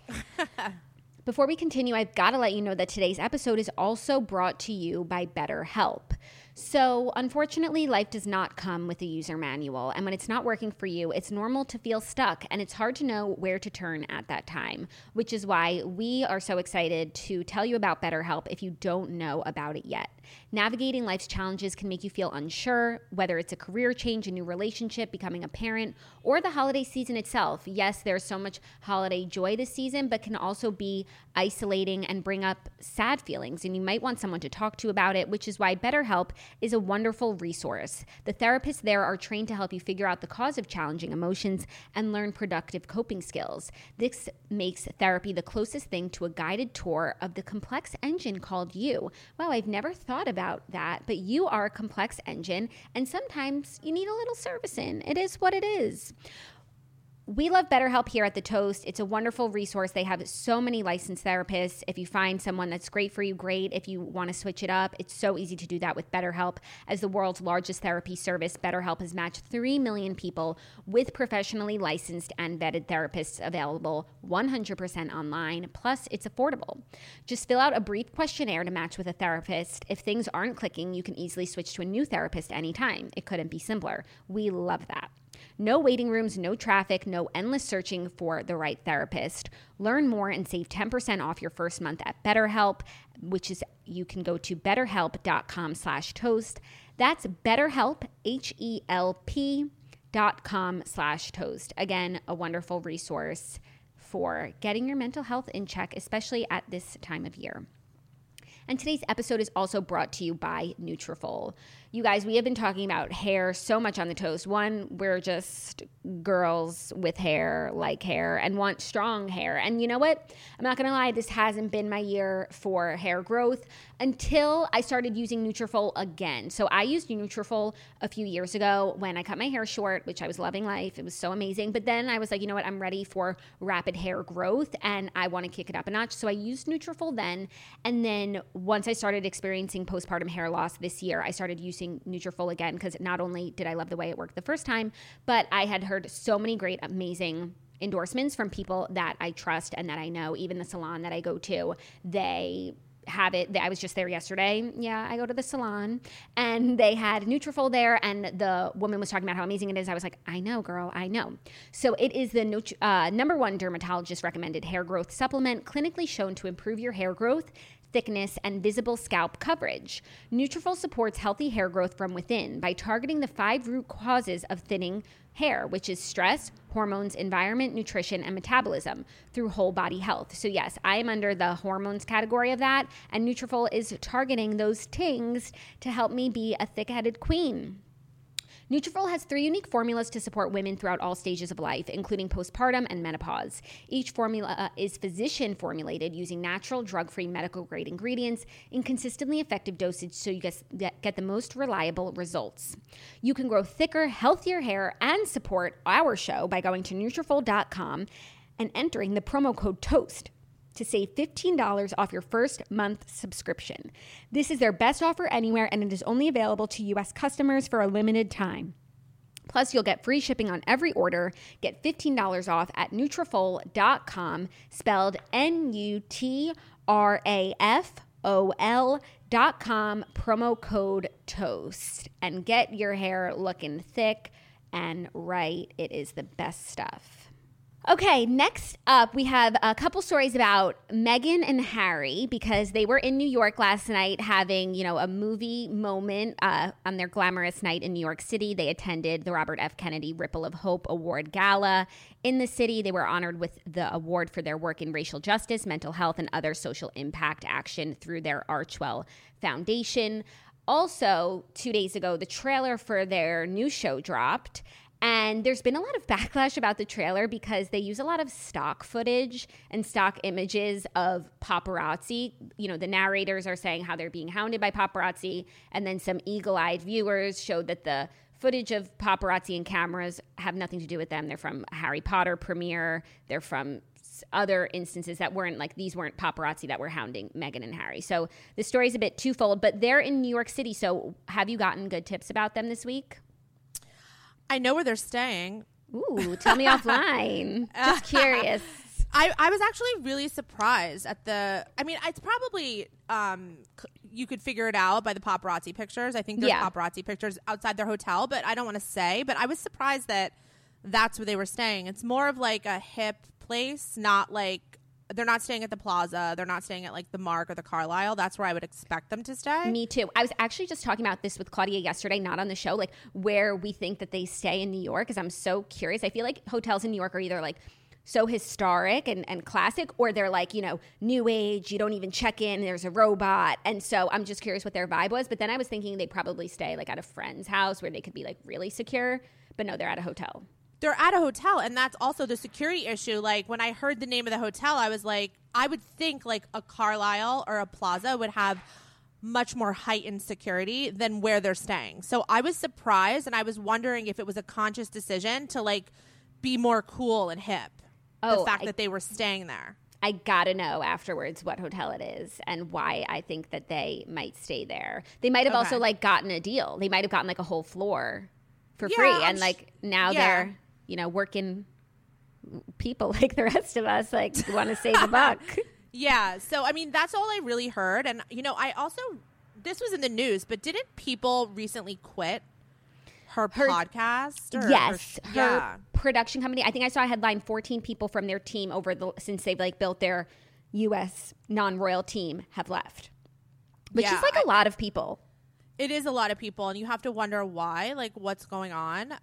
Speaker 3: Before we continue, I've got to let you know that today's episode is also brought to you by BetterHelp. So, unfortunately, life does not come with a user manual, and when it's not working for you, it's normal to feel stuck, and it's hard to know where to turn at that time, which is why we are so excited to tell you about BetterHelp if you don't know about it yet. Navigating life's challenges can make you feel unsure, whether it's a career change, a new relationship, becoming a parent, or the holiday season itself. Yes, there's so much holiday joy this season, but can also be isolating and bring up sad feelings. And you might want someone to talk to about it, which is why BetterHelp is a wonderful resource. The therapists there are trained to help you figure out the cause of challenging emotions and learn productive coping skills. This makes therapy the closest thing to a guided tour of the complex engine called you. Wow, I've never thought about that, but you are a complex engine, and sometimes you need a little servicing. It is what it is. We love BetterHelp here at The Toast. It's a wonderful resource. They have so many licensed therapists. If you find someone that's great for you, great. If you want to switch it up, it's so easy to do that with BetterHelp. As the world's largest therapy service, BetterHelp has matched 3 million people with professionally licensed and vetted therapists available 100% online. Plus, it's affordable. Just fill out a brief questionnaire to match with a therapist. If things aren't clicking, you can easily switch to a new therapist anytime. It couldn't be simpler. We love that. No waiting rooms, no traffic, no endless searching for the right therapist. Learn more and save 10% off your first month at BetterHelp, which is, you can go to betterhelp.com/toast. That's BetterHelp, HELP.com/toast. Again, a wonderful resource for getting your mental health in check, especially at this time of year. And today's episode is also brought to you by Nutrafol. You guys, we have been talking about hair so much on The Toast. One, we're just girls with hair, like hair, and want strong hair. And you know what? I'm not going to lie, this hasn't been my year for hair growth until I started using Nutrafol again. So I used Nutrafol a few years ago when I cut my hair short, which I was loving life. It was so amazing. But then I was like, you know what? I'm ready for rapid hair growth and I want to kick it up a notch. So I used Nutrafol then. And then once I started experiencing postpartum hair loss this year, I started using Nutrafol again because not only did I love the way it worked the first time, but I had heard so many great, amazing endorsements from people that I trust and that I know. Even the salon that I go to, they have it. I was just there yesterday. Yeah, I go to the salon and they had Nutrafol there and the woman was talking about how amazing it is. I was like, I know, girl, I know. So it is the number one dermatologist recommended hair growth supplement, clinically shown to improve your hair growth, thickness, and visible scalp coverage. Nutrafol supports healthy hair growth from within by targeting the 5 root causes of thinning hair, which is stress, hormones, environment, nutrition, and metabolism through whole body health. So yes, I am under the hormones category of that, and Nutrafol is targeting those things to help me be a thick-headed queen. Nutrafol has 3 unique formulas to support women throughout all stages of life, including postpartum and menopause. Each formula is physician formulated using natural, drug-free, medical-grade ingredients in consistently effective dosage so you get the most reliable results. You can grow thicker, healthier hair and support our show by going to Nutrafol.com and entering the promo code TOAST to save $15 off your first month subscription. This is their best offer anywhere, and it is only available to U.S. customers for a limited time. Plus, you'll get free shipping on every order. Get $15 off at Nutrafol.com, spelled Nutrafol.com, promo code TOAST. And get your hair looking thick and right. It is the best stuff. Okay, next up, we have a couple stories about Meghan and Harry because they were in New York last night having, a movie moment on their glamorous night in New York City. They attended the Robert F. Kennedy Ripple of Hope Award Gala in the city. They were honored with the award for their work in racial justice, mental health, and other social impact action through their Archwell Foundation. Also, 2 days ago, the trailer for their new show dropped. And there's been a lot of backlash about the trailer because they use a lot of stock footage and stock images of paparazzi. The narrators are saying how they're being hounded by paparazzi. And then some eagle-eyed viewers showed that the footage of paparazzi and cameras have nothing to do with them. They're from a Harry Potter premiere. They're from other instances that these weren't paparazzi that were hounding Meghan and Harry. So the story's a bit twofold, but they're in New York City. So have you gotten good tips about them this week?
Speaker 4: I know where they're staying.
Speaker 3: Ooh, tell me offline. Just curious.
Speaker 4: I was actually really surprised at it's probably, you could figure it out by the paparazzi pictures. I think there's paparazzi pictures outside their hotel, but I don't want to say. But I was surprised that that's where they were staying. It's more of like a hip place, not like they're not staying at the Plaza. They're not staying at like the Mark or the Carlisle. That's where I would expect them to stay.
Speaker 3: Me too. I was actually just talking about this with Claudia yesterday, not on the show, like where we think that they stay in New York, because I'm so curious. I feel like hotels in New York are either like so historic and classic, or they're like, you know, new age, you don't even check in, there's a robot. And so I'm just curious what their vibe was. But then I was thinking they'd probably stay like at a friend's house where they could be like really secure. But no, they're at a hotel.
Speaker 4: They're at a hotel, and that's also the security issue. Like, when I heard the name of the hotel, I was like, I would think like a Carlisle or a Plaza would have much more heightened security than where they're staying. So I was surprised, and I was wondering if it was a conscious decision to like be more cool and hip. The fact that they were staying there.
Speaker 3: I gotta know afterwards what hotel it is and why I think that they might stay there. They might have also like gotten a deal. They might have gotten like a whole floor for free, and like now they're, you know, working people like the rest of us, like want to save a buck.
Speaker 4: Yeah. So I mean, that's all I really heard. And you know, I also, this was in the news, but didn't people recently quit her podcast?
Speaker 3: Yes, her production company. I think I saw a headline: 14 people from their team since they've like built their U.S. non-royal team have left, which is like a lot of people.
Speaker 4: It is a lot of people, and you have to wonder why, like what's going on.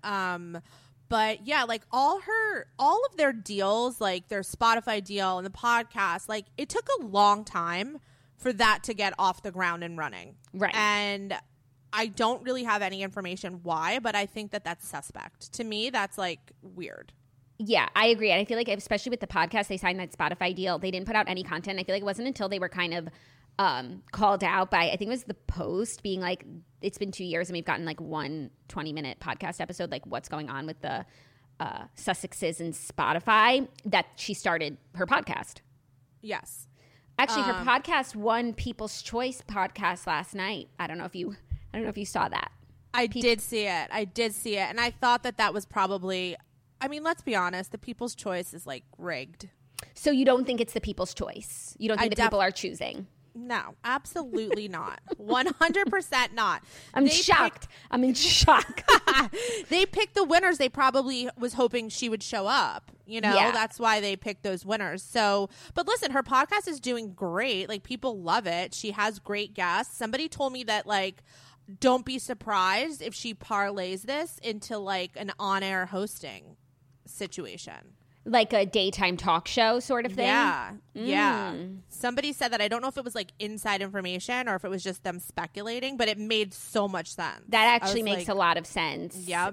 Speaker 4: But yeah, like all of their deals, like their Spotify deal and the podcast, like it took a long time for that to get off the ground and running.
Speaker 3: Right.
Speaker 4: And I don't really have any information why, but I think that that's suspect. To me, that's like weird.
Speaker 3: Yeah, I agree. And I feel like especially with the podcast, they signed that Spotify deal. They didn't put out any content. I feel like it wasn't until they were kind of called out by, I think it was the Post, being like, it's been 2 years and we've gotten like one 20-minute podcast episode, like what's going on with the Sussexes and Spotify, that she started her podcast.
Speaker 4: Yes.
Speaker 3: Actually, her podcast won People's Choice podcast last night. I don't know if you saw that.
Speaker 4: I did see it. And I thought that was probably, I mean, let's be honest, the People's Choice is like rigged.
Speaker 3: So you don't think it's the people's choice? You don't think the people are choosing?
Speaker 4: No, absolutely not. 100% not.
Speaker 3: I'm shocked. I'm in shock.
Speaker 4: They picked the winners. They probably was hoping she would show up. You know, that's why they picked those winners. So, but listen, her podcast is doing great. Like, people love it. She has great guests. Somebody told me that, like, don't be surprised if she parlays this into like an on-air hosting situation.
Speaker 3: Like a daytime talk show sort of thing?
Speaker 4: Yeah. Yeah. Somebody said that. I don't know if it was like inside information or if it was just them speculating, but it made so much sense.
Speaker 3: That actually makes a lot of sense.
Speaker 4: Yep.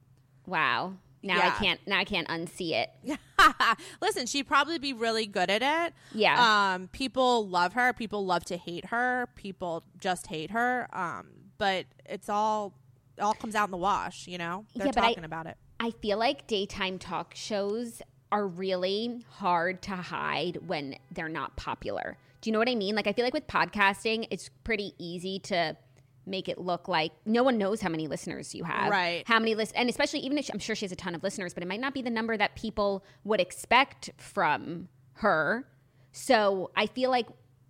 Speaker 3: Wow. Now I can't unsee it.
Speaker 4: Listen, she'd probably be really good at it.
Speaker 3: Yeah.
Speaker 4: People love her. People love to hate her. People just hate her. But it all comes out in the wash, you know? They're talking about it.
Speaker 3: I feel like daytime talk shows are really hard to hide when they're not popular. Do you know what I mean? Like, I feel like with podcasting, it's pretty easy to make it look like no one knows how many listeners you have.
Speaker 4: Right.
Speaker 3: How many and especially even if I'm sure she has a ton of listeners, but it might not be the number that people would expect from her. So I feel like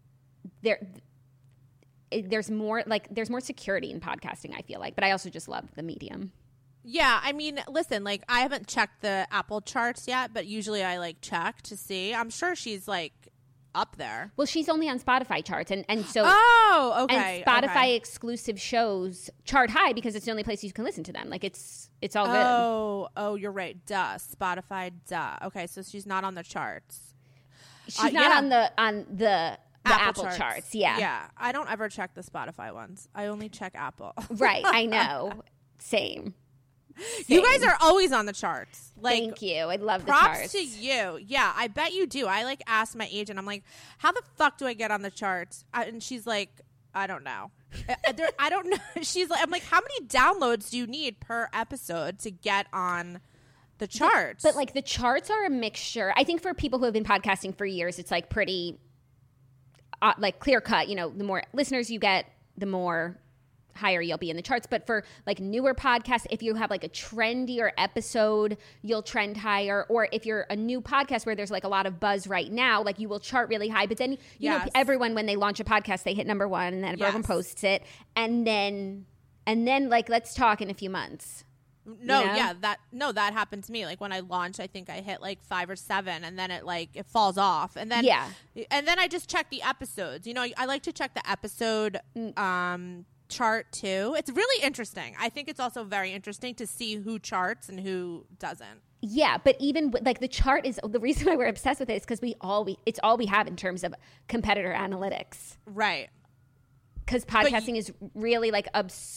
Speaker 3: there's more security in podcasting, I feel like, but I also just love the medium.
Speaker 4: Yeah, I mean, listen, like, I haven't checked the Apple charts yet, but usually I, like, check to see. I'm sure she's, like, up there.
Speaker 3: Well, she's only on Spotify charts, and so...
Speaker 4: Oh, okay.
Speaker 3: And Spotify exclusive shows chart high because it's the only place you can listen to them. Like, it's all good.
Speaker 4: Oh, you're right. Duh. Spotify, duh. Okay, so she's not on the charts.
Speaker 3: She's not on the Apple charts. Yeah.
Speaker 4: Yeah, I don't ever check the Spotify ones. I only check Apple.
Speaker 3: Right, I know. Same.
Speaker 4: You guys are always on the charts. Like,
Speaker 3: thank you. I love the charts.
Speaker 4: Props to you. Yeah, I bet you do. I like asked my agent. I'm like, how the fuck do I get on the charts? And she's like, I don't know. I don't know. She's like, I'm like, how many downloads do you need per episode to get on the charts?
Speaker 3: But like the charts are a mixture. I think for people who have been podcasting for years, it's like pretty like clear cut. You know, the more listeners you get, the more higher you'll be in the charts. But for like newer podcasts, if you have like a trendier episode, you'll trend higher. Or if you're a new podcast where there's like a lot of buzz right now, like you will chart really high. But then you know everyone, when they launch a podcast, they hit number one and then everyone posts it. And then like, let's talk in a few months.
Speaker 4: No,
Speaker 3: you know?
Speaker 4: yeah, that happened to me. Like when I launched, I think I hit like 5 or 7, and then it falls off, and then I just check the episodes. You know, I like to check the episode chart too. It's really interesting. I think it's also very interesting to see who charts and who doesn't.
Speaker 3: Yeah, but even like the chart is the reason why we're obsessed with it is because it's all we have in terms of competitor analytics,
Speaker 4: right?
Speaker 3: Because podcasting is really like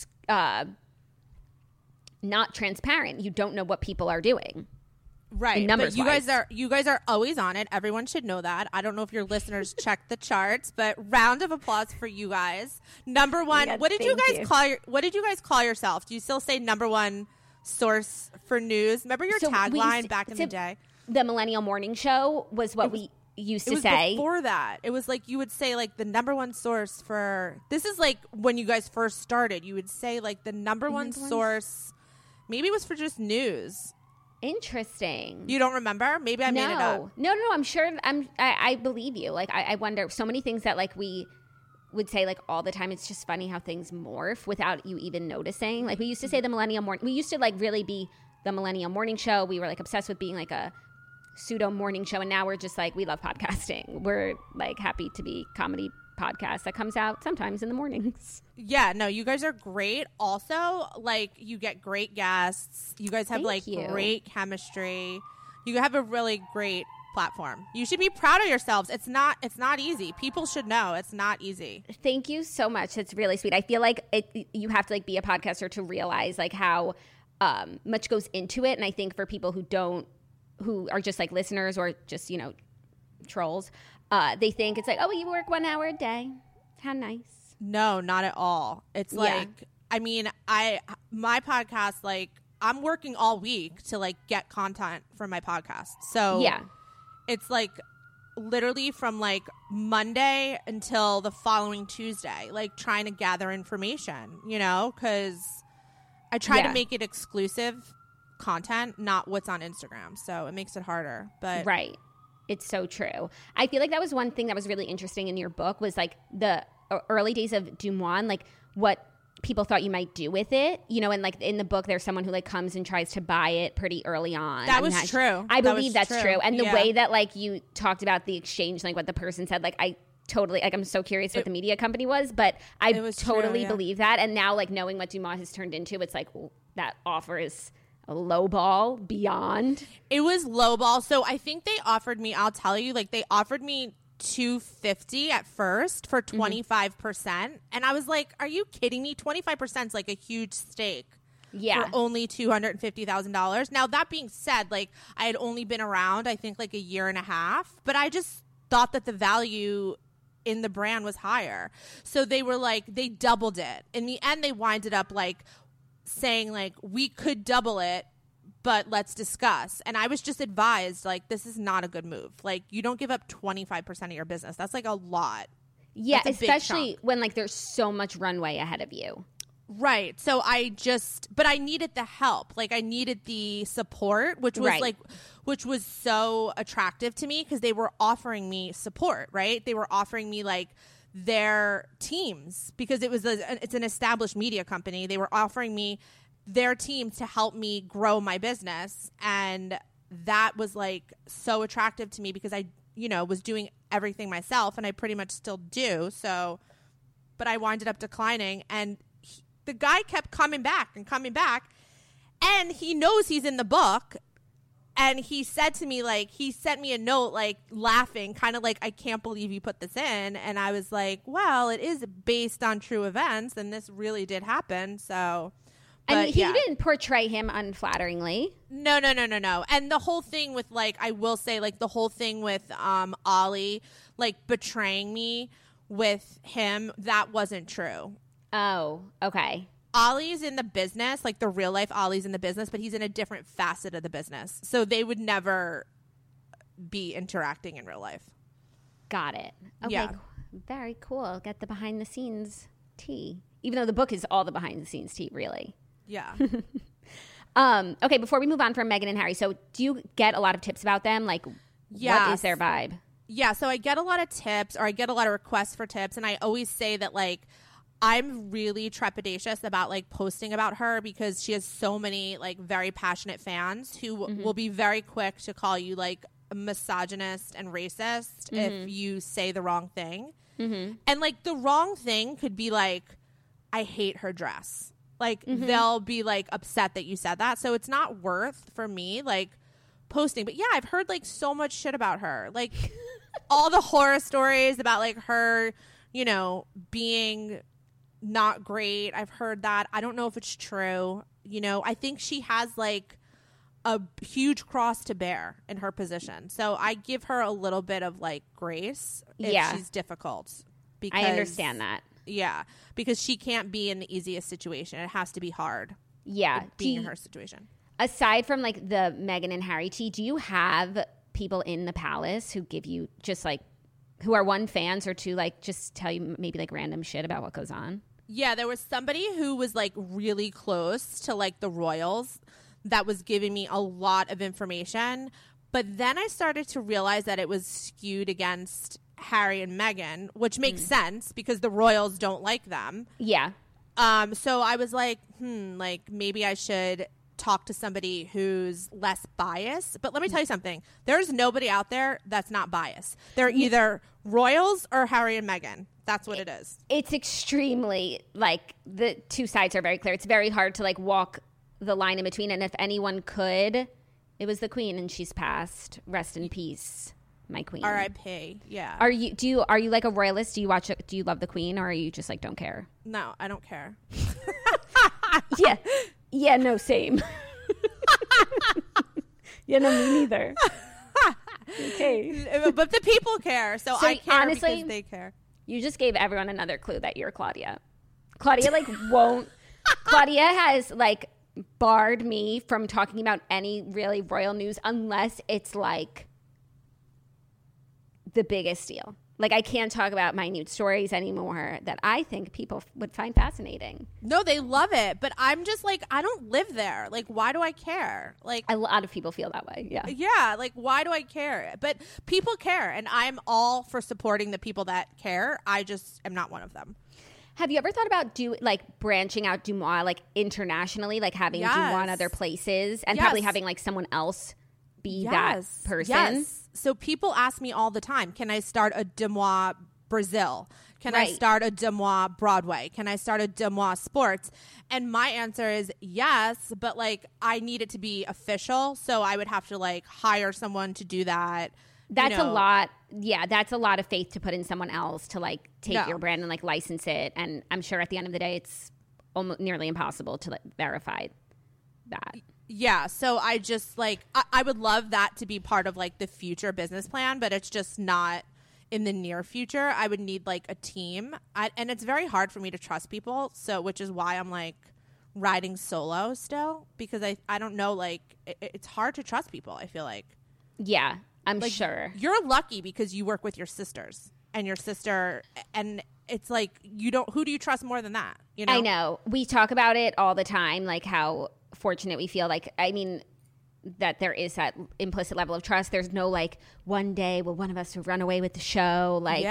Speaker 3: not transparent. You don't know what people are doing.
Speaker 4: Right. But you guys are always on it. Everyone should know that. I don't know if your listeners check the charts, but round of applause for you guys. Number one.
Speaker 3: Yeah,
Speaker 4: what did you guys call yourself? Do you still say number one source for news? Remember your tagline back in the day?
Speaker 3: The Millennial Morning Show was what we used to say.
Speaker 4: Before that, it was like you would say like the number one source for, this is like when you guys first started, you would say like the number one source. Maybe it was for just news.
Speaker 3: Interesting.
Speaker 4: You don't remember? Maybe I made it up.
Speaker 3: No. I'm sure. I believe you. Like I wonder so many things that like we would say like all the time. It's just funny how things morph without you even noticing. Like we used to say the Millennial Morning. We used to like really be the Millennial Morning Show. We were like obsessed with being like a pseudo morning show, and now we're just like we love podcasting. We're like happy to be comedy podcast that comes out sometimes in the mornings.
Speaker 4: Yeah, no, you guys are great. Also, like you get great guests. You guys have great chemistry. You have a really great platform. You should be proud of yourselves. It's not easy. People should know it's not easy.
Speaker 3: Thank you so much. It's really sweet. I feel like you have to like be a podcaster to realize like how much goes into it. And I think for people who are just like listeners or just, you know, trolls, they think it's like, oh, you work 1 hour a day. How nice.
Speaker 4: No, not at all. It's like, I mean, my podcast, like I'm working all week to like get content for my podcast. So yeah, it's like literally from like Monday until the following Tuesday, like trying to gather information, you know, because I try to make it exclusive content, not what's on Instagram. So it makes it harder, but
Speaker 3: right. It's so true. I feel like that was one thing that was really interesting in your book was like the early days of Deux Moines, like what people thought you might do with it, you know, and like in the book, there's someone who like comes and tries to buy it pretty early on.
Speaker 4: That was true.
Speaker 3: I believe that's true. And the way that like you talked about the exchange, like what the person said, like I totally, like I'm so curious what the media company was, but I totally believe that. And now like knowing what Deux Moines has turned into, it's like that offer is a low ball beyond.
Speaker 4: It was low ball. So I think they offered me, I'll tell you, like they offered me $250 at first for 25%. And I was like, are you kidding me? 25% is like a huge stake for only $250,000. Now, that being said, like I had only been around, I think like a year and a half, but I just thought that the value in the brand was higher. So they were like, they doubled it. In the end, they winded up like saying like, we could double it, but let's discuss. And I was just advised, like, this is not a good move. Like, you don't give up 25% of your business. That's like a lot.
Speaker 3: Yeah, especially when like there's so much runway ahead of you.
Speaker 4: Right. So but I needed the help. Like I needed the support, which was which was so attractive to me because they were offering me support, right? They were offering me like their teams because it's an established media company. They were offering me their team to help me grow my business. And that was like so attractive to me because I, you know, was doing everything myself and I pretty much still do. So, but I winded up declining and the guy kept coming back and he knows he's in the book. And he said to me, like, he sent me a note, like, laughing, kind of like, I can't believe you put this in. And I was like, well, it is based on true events, and this really did happen. So,
Speaker 3: and he didn't portray him unflatteringly.
Speaker 4: No. And the whole thing with, like, I will say, like, the whole thing with Ollie, like, betraying me with him, that wasn't true.
Speaker 3: Oh, okay.
Speaker 4: Ollie's in the business, like the real life Ollie's in the business, but he's in a different facet of the business. So they would never be interacting in real life.
Speaker 3: Got it. Okay.
Speaker 4: Yeah.
Speaker 3: Very cool. Get the behind the scenes tea. Even though the book is all the behind the scenes tea, really.
Speaker 4: Yeah.
Speaker 3: Okay, before we move on from Meghan and Harry, so do you get a lot of tips about them? Like, what is their vibe?
Speaker 4: Yeah, so I get a lot of tips or I get a lot of requests for tips. And I always say that, like, I'm really trepidatious about like posting about her because she has so many like very passionate fans who will be very quick to call you like a misogynist and racist if you say the wrong thing. And like the wrong thing could be like, I hate her dress. Like they'll be like upset that you said that. So it's not worth for me like posting. But yeah, I've heard like so much shit about her. Like all the horror stories about like her, you know, being not great. I've heard that. I don't know if it's true. You know, I think she has like a huge cross to bear in her position. So I give her a little bit of like grace if she's difficult. Because,
Speaker 3: I understand that.
Speaker 4: Yeah, because she can't be in the easiest situation. It has to be hard.
Speaker 3: Yeah.
Speaker 4: Being in her situation.
Speaker 3: Aside from like the Meghan and Harry tea, do you have people in the palace who give you just like, who are one, fans, or two, like just tell you maybe like random shit about what goes on?
Speaker 4: Yeah, there was somebody who was like really close to like the royals that was giving me a lot of information. But then I started to realize that it was skewed against Harry and Meghan, which makes sense because the royals don't like them.
Speaker 3: Yeah.
Speaker 4: So I was like, like maybe I should talk to somebody who's less biased. But let me tell you something. There's nobody out there that's not biased. They're either royals or Harry and Meghan. That's what it is.
Speaker 3: It's extremely, like, the two sides are very clear. It's very hard to, like, walk the line in between. And if anyone could, it was the Queen, and she's passed. Rest in peace, my Queen.
Speaker 4: R.I.P. Yeah.
Speaker 3: Are you like a royalist? Do you love the Queen, or are you just like don't care?
Speaker 4: No, I don't care.
Speaker 3: Yeah, no, same. Yeah, no, me neither. Okay.
Speaker 4: But the people care, so I care
Speaker 3: honestly,
Speaker 4: because they care.
Speaker 3: You just gave everyone another clue that you're Claudia. Claudia like won't. Claudia has like barred me from talking about any really royal news unless it's like the biggest deal. Like, I can't talk about minute stories anymore that I think people would find fascinating.
Speaker 4: No, they love it. But I'm just like, I don't live there. Like, why do I care? Like,
Speaker 3: a lot of people feel that way. Yeah.
Speaker 4: Yeah. Like, why do I care? But people care. And I'm all for supporting the people that care. I just am not one of them.
Speaker 3: Have you ever thought about branching out Deuxmoi like internationally, like having Deuxmoi in other places and probably having like someone else be that person?
Speaker 4: Yes. So people ask me all the time, can I start a Deuxmoi Brazil? Can I start a Deuxmoi Broadway? Can I start a Deuxmoi Sports? And my answer is yes, but like I need it to be official. So I would have to like hire someone to do that.
Speaker 3: That's a lot. Yeah, that's a lot of faith to put in someone else to like take your brand and like license it. And I'm sure at the end of the day, it's almost nearly impossible to like, verify that.
Speaker 4: Yeah, so I just like I would love that to be part of like the future business plan, but it's just not in the near future. I would need like a team, and it's very hard for me to trust people. So, which is why I'm like riding solo still, because I don't know, like it's hard to trust people. I feel like
Speaker 3: I'm
Speaker 4: like,
Speaker 3: sure
Speaker 4: you're lucky because you work with your sisters and your sister, and it's like who do you trust more than that? You know,
Speaker 3: I know we talk about it all the time, like how fortunate we feel. Like, I mean, that there is that implicit level of trust. There's no like one day will one of us run away with the show. Like,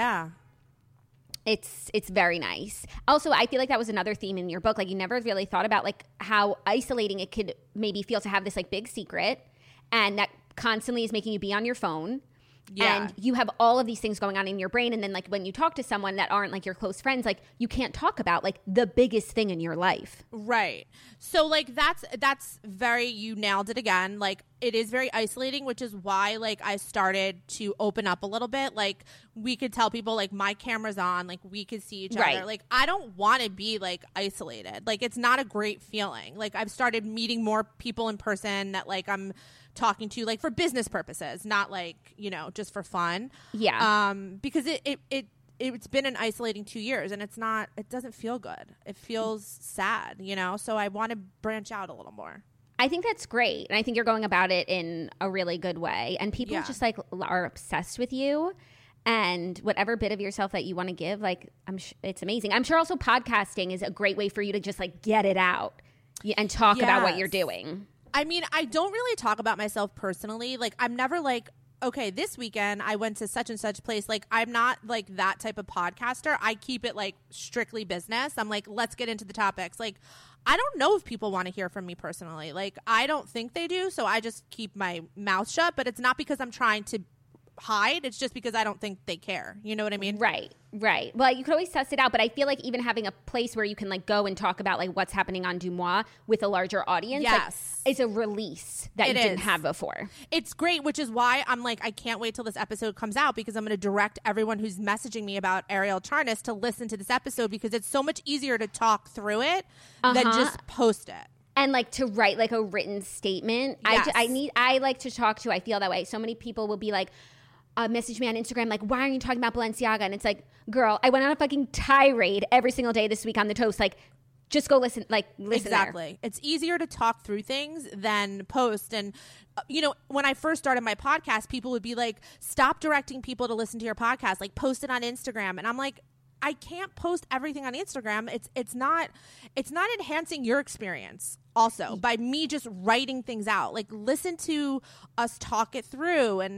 Speaker 3: it's very nice. Also, I feel like that was another theme in your book. Like, you never really thought about like how isolating it could maybe feel to have this like big secret, and that constantly is making you be on your phone. Yeah. And you have all of these things going on in your brain. And then like when you talk to someone that aren't like your close friends, like you can't talk about like the biggest thing in your life.
Speaker 4: Right. So like that's very, you nailed it again. Like it is very isolating, which is why like I started to open up a little bit. Like we could tell people like my camera's on, like we could see each other. Like I don't want to be like isolated. Like it's not a great feeling. Like I've started meeting more people in person that like I'm talking to like for business purposes, not like, you know, just for fun.
Speaker 3: Yeah.
Speaker 4: Because it's been an isolating 2 years and it doesn't feel good. It feels sad, you know? So I want to branch out a little more.
Speaker 3: I think that's great. And I think you're going about it in a really good way. And people just like are obsessed with you and whatever bit of yourself that you want to give, like it's amazing. I'm sure also podcasting is a great way for you to just like get it out and talk about what you're doing.
Speaker 4: I mean, I don't really talk about myself personally. Like, I'm never like okay, this weekend I went to such and such place. Like, I'm not like that type of podcaster. I keep it like strictly business. I'm like, let's get into the topics. Like, I don't know if people want to hear from me personally. Like, I don't think they do. So I just keep my mouth shut. But it's not because I'm trying to hide. It's just because I don't think they care. You know what I mean?
Speaker 3: Right. Well, you could always suss it out, but I feel like even having a place where you can like go and talk about like what's happening on Deuxmoi with a larger audience,
Speaker 4: yes,
Speaker 3: like, is a release that you didn't have before.
Speaker 4: It's great, which is why I'm like, I can't wait till this episode comes out, because I'm going to direct everyone who's messaging me about Ariel Charnas to listen to this episode, because it's so much easier to talk through it than just post it.
Speaker 3: And like to write like a written statement.
Speaker 4: Yes.
Speaker 3: I like to talk to, I feel that way. So many people will be like, message me on Instagram, like, why are you talking about Balenciaga? And it's like, girl, I went on a fucking tirade every single day this week on the toast. Like, just go listen. Like, listen.
Speaker 4: Exactly.
Speaker 3: There.
Speaker 4: It's easier to talk through things than post. And, you know, when I first started my podcast, people would be like, stop directing people to listen to your podcast. Like, post it on Instagram. And I'm like, I can't post everything on Instagram. It's not enhancing your experience. Also, by me just writing things out, like, listen to us talk it through, and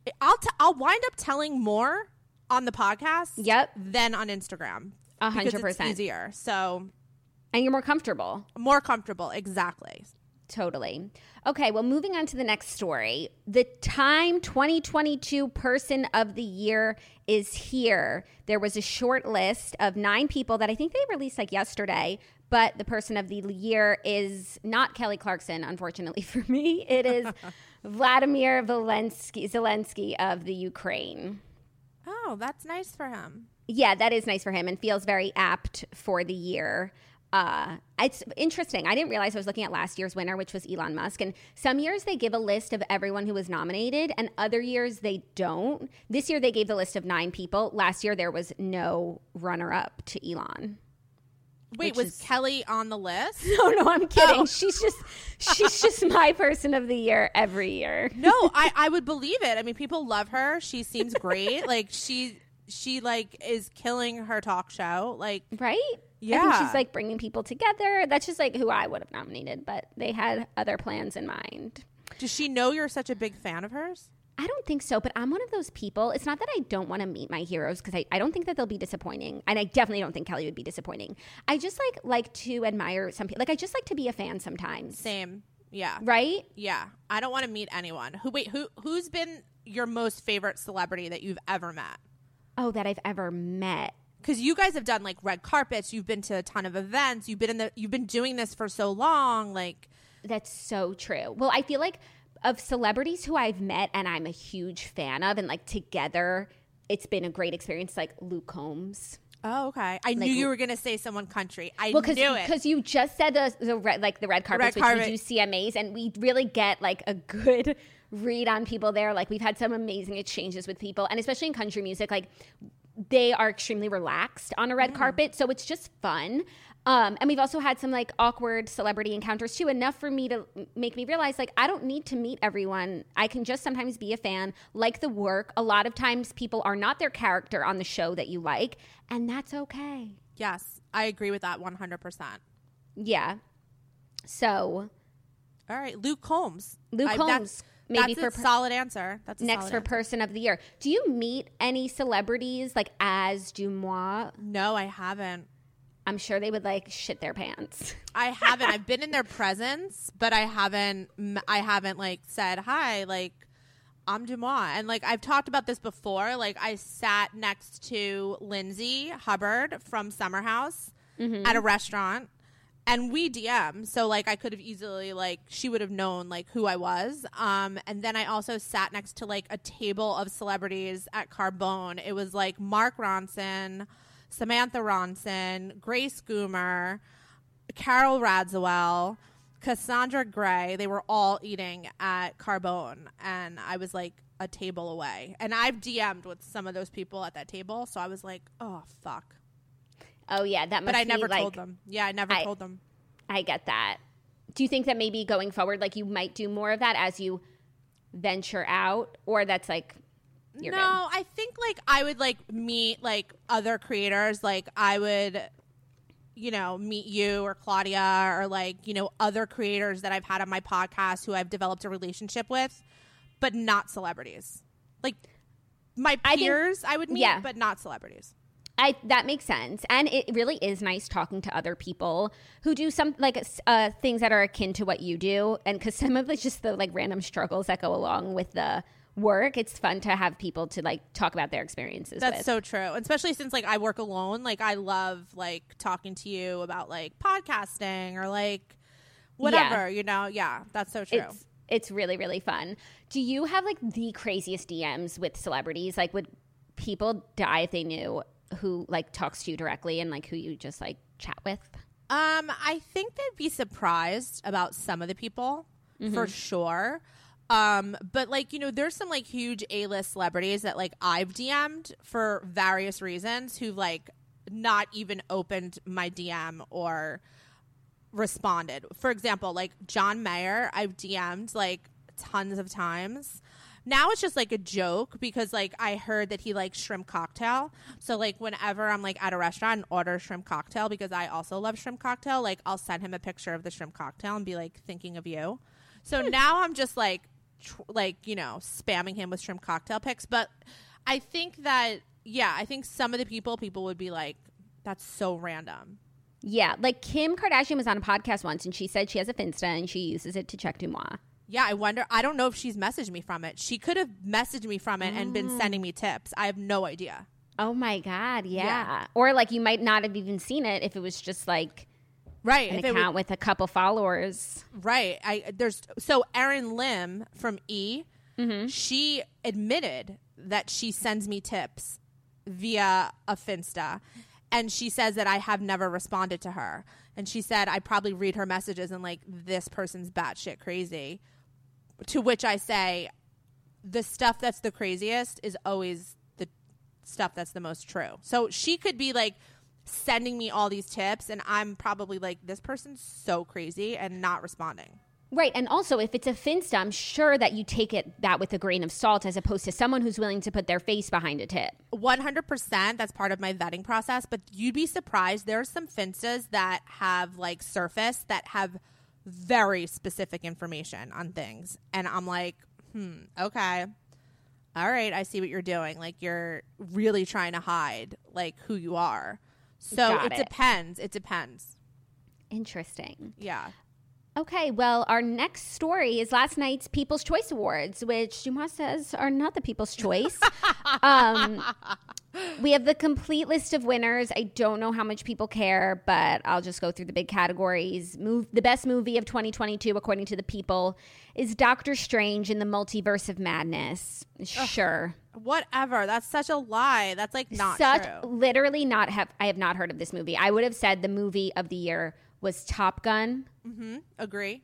Speaker 4: I'll wind up telling more on the podcast than on Instagram.
Speaker 3: 100%.
Speaker 4: It's easier. So,
Speaker 3: and you're more comfortable.
Speaker 4: More comfortable, exactly.
Speaker 3: Totally. Okay, well, moving on to the next story. The Time 2022 Person of the Year is here. There was a short list of 9 people that I think they released like yesterday, but the Person of the Year is not Kelly Clarkson, unfortunately for me. It is Vladimir Zelensky of the Ukraine.
Speaker 4: Oh, that's nice for him.
Speaker 3: Yeah, that is nice for him and feels very apt for the year. It's interesting. I didn't realize I was looking at last year's winner, which was Elon Musk. And some years they give a list of everyone who was nominated, and other years they don't. This year they gave the list of 9 people. Last year there was no runner-up to Elon.
Speaker 4: Wait, was Kelly on the list?
Speaker 3: No, I'm kidding. Oh. She's just my Person of the Year every year.
Speaker 4: No, I would believe it. I mean, people love her. She seems great. Like she like is killing her talk show. Like,
Speaker 3: right?
Speaker 4: Yeah.
Speaker 3: I think she's like bringing people together. That's just like who I would have nominated, but they had other plans in mind.
Speaker 4: Does she know you're such a big fan of hers?
Speaker 3: I don't think so, but I'm one of those people. It's not that I don't want to meet my heroes, because I don't think that they'll be disappointing. And I definitely don't think Kelly would be disappointing. I just like to admire some people. Like, I just like to be a fan sometimes.
Speaker 4: Same. Yeah.
Speaker 3: Right?
Speaker 4: Yeah. I don't want to meet anyone. Who's been your most favorite celebrity that you've ever met?
Speaker 3: Oh, that I've ever met.
Speaker 4: Because you guys have done like red carpets. You've been to a ton of events. You've been doing this for so long. Like,
Speaker 3: that's so true. Well, I feel like of celebrities who I've met and I'm a huge fan of, and like together, it's been a great experience. Like Luke Combs.
Speaker 4: Oh, okay. I knew you were going to say someone country. I
Speaker 3: knew
Speaker 4: it.
Speaker 3: Because you just said the red carpets, which we do CMAs, and we really get like a good read on people there. Like, we've had some amazing exchanges with people, and especially in country music, like they are extremely relaxed on a red carpet, so it's just fun. And we've also had some like awkward celebrity encounters too, enough for me to make me realize like I don't need to meet everyone. I can just sometimes be a fan, like the work. A lot of times people are not their character on the show that you like, and that's okay.
Speaker 4: Yes, I agree with that 100%.
Speaker 3: Yeah. So.
Speaker 4: All right, Luke Combs.
Speaker 3: Combs.
Speaker 4: Maybe that's a solid answer. That's a
Speaker 3: next
Speaker 4: solid
Speaker 3: for
Speaker 4: answer.
Speaker 3: Person of the Year. Do you meet any celebrities like as Deuxmoi?
Speaker 4: No, I haven't.
Speaker 3: I'm sure they would like shit their pants.
Speaker 4: I haven't. I've been in their presence, but I haven't like said hi. Like, I'm Deuxmoi, and like I've talked about this before. Like, I sat next to Lindsay Hubbard from Summer House at a restaurant. And we DM, so like I could have easily like she would have known like who I was. And then I also sat next to like a table of celebrities at Carbone. It was like Mark Ronson, Samantha Ronson, Grace Goomer, Carol Radziwill, Cassandra Gray. They were all eating at Carbone, and I was like a table away. And I've DM'd with some of those people at that table, so I was like, oh fuck.
Speaker 3: Oh, yeah, that must be
Speaker 4: But I never
Speaker 3: like,
Speaker 4: told them. Yeah, I never told them.
Speaker 3: I get that. Do you think that maybe going forward, like you might do more of that as you venture out? Or that's like, you're good?
Speaker 4: I think like I would like meet like other creators. Like I would, you know, meet you or Claudia or like, you know, other creators that I've had on my podcast who I've developed a relationship with, but not celebrities. Like my peers I would meet, but not celebrities.
Speaker 3: That makes sense. And it really is nice talking to other people who do some like things that are akin to what you do. And because some of it's just the like random struggles that go along with the work, it's fun to have people to like talk about their experiences.
Speaker 4: That's so true. Especially since like I work alone. Like I love like talking to you about like podcasting or like whatever, you know? Yeah, that's so true.
Speaker 3: It's really, really fun. Do you have like the craziest DMs with celebrities? Like would people die if they knew who like talks to you directly and like who you just like chat with?
Speaker 4: I think they'd be surprised about some of the people for sure. But like, you know, there's some like huge A-list celebrities that like I've DM'd for various reasons who like not even opened my DM or responded. For example, like John Mayer, I've DM'd like tons of times. Now it's just like a joke because like I heard that he likes shrimp cocktail. So like whenever I'm like at a restaurant and order shrimp cocktail, because I also love shrimp cocktail, like I'll send him a picture of the shrimp cocktail and be like, thinking of you. So now I'm just like you know, spamming him with shrimp cocktail pics. But I think that, yeah, I think some of the people would be like, that's so random.
Speaker 3: Yeah, like Kim Kardashian was on a podcast once and she said she has a Finsta and she uses it to check Dumois.
Speaker 4: Yeah, I don't know if she's messaged me from it. She could have messaged me from it and been sending me tips. I have no idea.
Speaker 3: Oh my God, yeah. Or like you might not have even seen it if it was just like an account with a couple followers.
Speaker 4: Right. So Erin Lim from E, she admitted that she sends me tips via a Finsta. And she says that I have never responded to her. And she said I probably read her messages and like, this person's batshit crazy. To which I say, the stuff that's the craziest is always the stuff that's the most true. So she could be like sending me all these tips and I'm probably like, this person's so crazy and not responding.
Speaker 3: Right. And also, if it's a Finsta, I'm sure that you take that with a grain of salt as opposed to someone who's willing to put their face behind a tip.
Speaker 4: 100%. That's part of my vetting process. But you'd be surprised. There are some Finstas that have like surfaced that have very specific information on things. And I'm like, okay. All right. I see what you're doing. Like you're really trying to hide like who you are. So it depends. It depends.
Speaker 3: Interesting.
Speaker 4: Yeah.
Speaker 3: Okay, well, our next story is last night's People's Choice Awards, which Dumois says are not the People's Choice. We have the complete list of winners. I don't know how much people care, but I'll just go through the big categories. The best movie of 2022, according to the People, is Doctor Strange in the Multiverse of Madness. Sure.
Speaker 4: Whatever. That's such a lie. That's like not true.
Speaker 3: Literally not I have not heard of this movie. I would have said the movie of the year was Top Gun.
Speaker 4: Agree.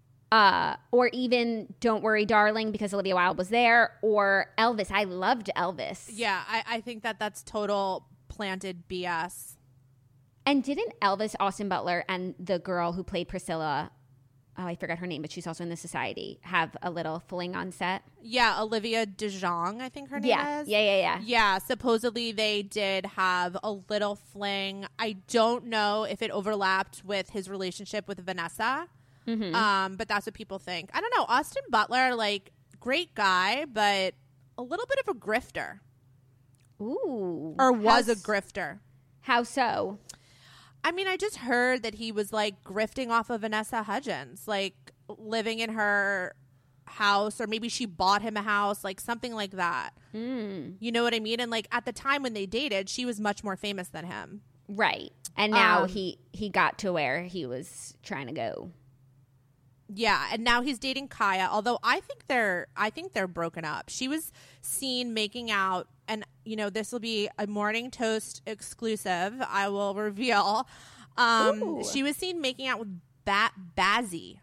Speaker 3: Or even Don't Worry, Darling, because Olivia Wilde was there. Or Elvis. I loved Elvis.
Speaker 4: Yeah, I think that's total planted BS.
Speaker 3: And didn't Elvis, Austin Butler, and the girl who played Priscilla, I forgot her name, but she's also in the Society, have a little fling on set?
Speaker 4: Yeah, Olivia DeJonge, I think her name is.
Speaker 3: Yeah.
Speaker 4: Yeah, supposedly they did have a little fling. I don't know if it overlapped with his relationship with Vanessa, but that's what people think. I don't know. Austin Butler, like, great guy, but a little bit of a grifter.
Speaker 3: Ooh.
Speaker 4: Or was a grifter.
Speaker 3: How so?
Speaker 4: I mean, I just heard that he was like grifting off of Vanessa Hudgens, like living in her house, or maybe she bought him a house, like something like that. You know what I mean? And like at the time when they dated, she was much more famous than him.
Speaker 3: Right. And now he got to where he was trying to go.
Speaker 4: Yeah, and now he's dating Kaya, although I think they're broken up. She was seen making out, and you know, this will be a Morning Toast exclusive. I will reveal. She was seen making out with Bazzi,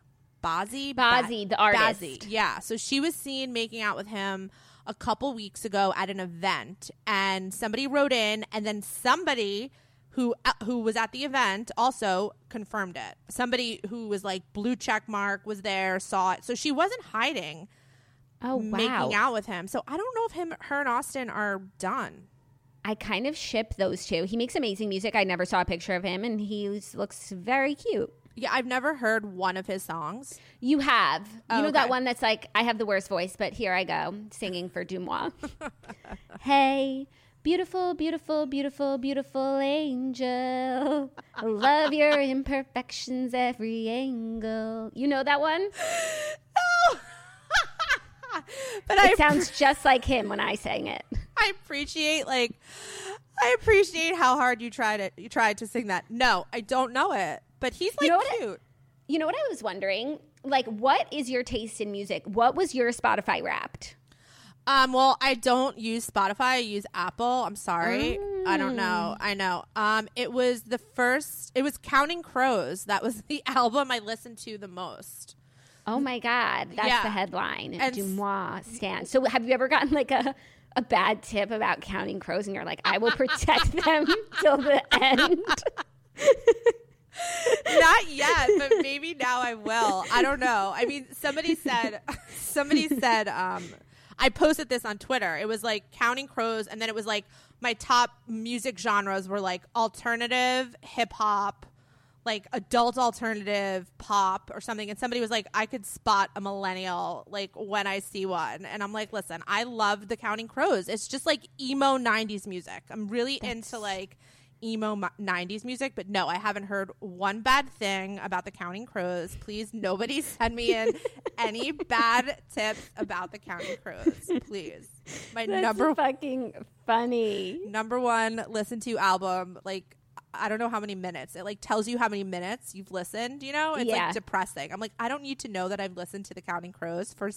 Speaker 4: the artist. Bazzi. Yeah, so she was seen making out with him a couple weeks ago at an event, and somebody wrote in, and then somebody who was at the event also confirmed it. Somebody who was like blue check mark was there, saw it. So she wasn't hiding.
Speaker 3: Oh, wow.
Speaker 4: Making out with him. So I don't know if her and Austin are done.
Speaker 3: I kind of ship those two. He makes amazing music. I never saw a picture of him, and he looks very cute.
Speaker 4: Yeah, I've never heard one of his songs.
Speaker 3: You have. You know that
Speaker 4: okay.
Speaker 3: one that's like, I have the worst voice, but here I go, singing for Dumois. Hey, beautiful, beautiful, beautiful, beautiful angel. Love your imperfections every angle. You know that one?
Speaker 4: No. But
Speaker 3: It sounds just like him when I sang it.
Speaker 4: I appreciate how hard you tried to sing that. No, I don't know it. But he's like cute.
Speaker 3: You know what I was wondering? Like, what is your taste in music? What was your Spotify Wrapped?
Speaker 4: Well, I don't use Spotify. I use Apple. I'm sorry. I don't know. I know. It was Counting Crows. That was the album I listened to the most.
Speaker 3: Oh my God. That's
Speaker 4: Yeah.
Speaker 3: the headline.
Speaker 4: And
Speaker 3: Dumois Stan. So have you ever gotten like a bad tip about Counting Crows and you're like, I will protect them till the end?
Speaker 4: Not yet, but maybe now I will. I don't know. I mean, somebody said, I posted this on Twitter. It was like Counting Crows, and then it was like my top music genres were like alternative, hip hop, like adult alternative, pop, or something. And somebody was like, I could spot a millennial like when I see one. And I'm like, listen, I love the Counting Crows. It's just like emo 90s music. I'm really into like emo 90s music, but no, I haven't heard one bad thing about the Counting Crows. Please, nobody send me in any bad tips about the Counting Crows, please. My
Speaker 3: That's fucking funny.
Speaker 4: number one listen to album, like I don't know how many minutes. It like tells you how many minutes you've listened, you know? It's like depressing. I'm like, I don't need to know that I've listened to the Counting Crows for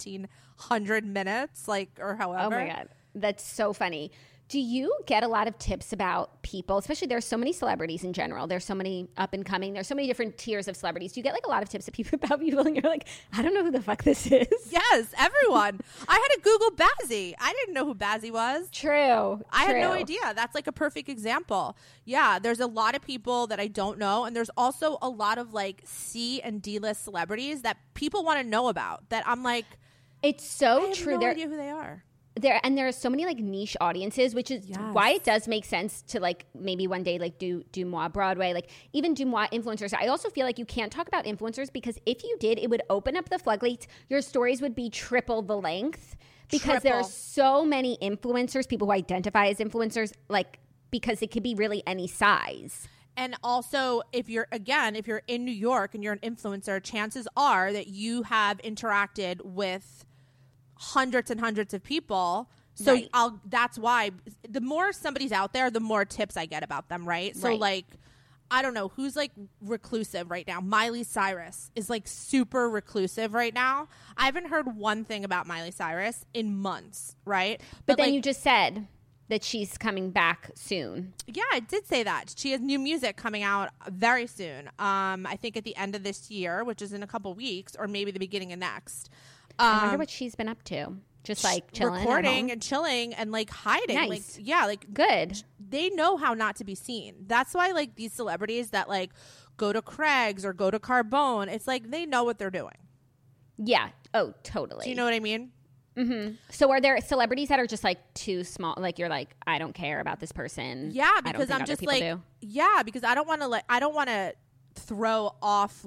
Speaker 4: 1,700 minutes, like, or however.
Speaker 3: Oh my God. That's so funny. Do you get a lot of tips about people, especially there's so many celebrities in general. There's so many up and coming. There's so many different tiers of celebrities. Do you get like a lot of tips about people and you're like, I don't know who the fuck this is?
Speaker 4: Yes, everyone. I had to Google Bazzi. I didn't know who Bazzi was.
Speaker 3: True.
Speaker 4: I had no idea. That's like a perfect example. Yeah, there's a lot of people that I don't know. And there's also a lot of like C and D list celebrities that people want to know about that I'm like,
Speaker 3: it's so
Speaker 4: I have
Speaker 3: true.
Speaker 4: no idea who they are.
Speaker 3: There are so many like niche audiences, which is why it does make sense to like maybe one day like do Dumois Broadway, like even Dumois influencers. I also feel like you can't talk about influencers because if you did, it would open up the floodgates. Your stories would be triple the length because there are so many influencers, people who identify as influencers, like because it could be really any size.
Speaker 4: And also, if you're in New York and you're an influencer, chances are that you have interacted with hundreds and hundreds of people. So
Speaker 3: right.
Speaker 4: That's why the more somebody's out there, the more tips I get about them, right? So like, I don't know who's like reclusive right now. Miley Cyrus is like super reclusive right now. I haven't heard one thing about Miley Cyrus in months, right?
Speaker 3: But then
Speaker 4: like,
Speaker 3: you just said that she's coming back soon.
Speaker 4: Yeah, I did say that. She has new music coming out very soon. I think at the end of this year, which is in a couple weeks, or maybe the beginning of next.
Speaker 3: I wonder what she's been up to. Just like chilling,
Speaker 4: recording and chilling and like hiding.
Speaker 3: Nice.
Speaker 4: Like, yeah, like
Speaker 3: good.
Speaker 4: They know how not to be seen. That's why like these celebrities that like go to Craig's or go to Carbone, it's like they know what they're doing.
Speaker 3: Yeah. Oh, totally.
Speaker 4: Do you know what I mean?
Speaker 3: Mm-hmm. So are there celebrities that are just like too small? Like you're like, I don't care about this person.
Speaker 4: Yeah, because I'm just like, yeah, because I don't want to throw off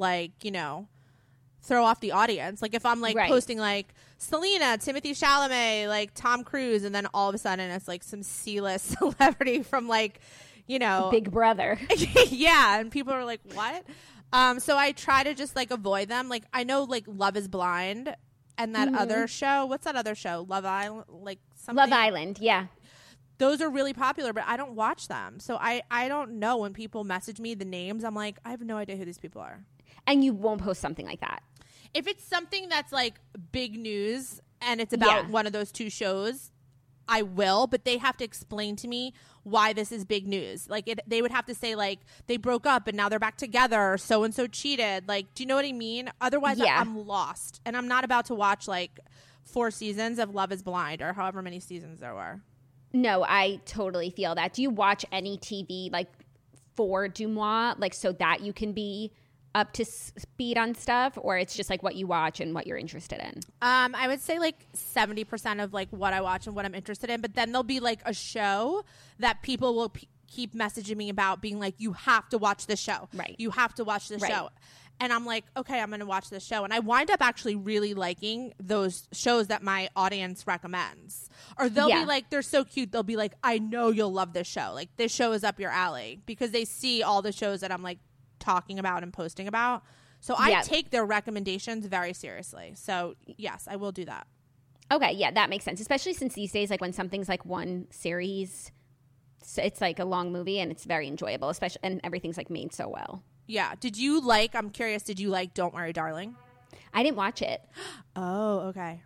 Speaker 4: the audience. Like if I'm like posting like Selena, Timothy Chalamet, like Tom Cruise, and then all of a sudden it's like some C-list celebrity from like, you know,
Speaker 3: Big Brother.
Speaker 4: Yeah, and people are like, what? So I try to just like avoid them. Like I know like Love is Blind and that other show. What's that other show? Love Island, like something.
Speaker 3: Love Island, yeah.
Speaker 4: Those are really popular, but I don't watch them. So I don't know when people message me the names. I'm like, I have no idea who these people are.
Speaker 3: And you won't post something like that.
Speaker 4: If it's something that's like big news and it's about one of those two shows, I will, but they have to explain to me why this is big news. Like they would have to say like they broke up and now they're back together or so-and-so cheated. Like, do you know what I mean? Otherwise I'm lost and I'm not about to watch like 4 seasons of Love is Blind or however many seasons there were.
Speaker 3: No, I totally feel that. Do you watch any TV like for Dumois, like so that you can be up to speed on stuff, or it's just like what you watch and what you're interested in?
Speaker 4: I would say like 70% of like what I watch and what I'm interested in, but then there'll be like a show that people will keep messaging me about being like, you have to watch this show.
Speaker 3: Right.
Speaker 4: You have to watch this
Speaker 3: Right.
Speaker 4: show. And I'm like, okay, I'm going to watch this show. And I wind up actually really liking those shows that my audience recommends. Or they'll be like, they're so cute. They'll be like, I know you'll love this show. Like, this show is up your alley. Because they see all the shows that I'm like talking about and posting about. So I take their recommendations very seriously. So yes, I will do that.
Speaker 3: Okay, yeah, that makes sense. Especially since these days, like when something's like one series, it's like a long movie and it's very enjoyable, especially, and everything's like made so well.
Speaker 4: Yeah. I'm curious, did you like Don't Worry, Darling?
Speaker 3: I didn't watch it.
Speaker 4: Oh, okay.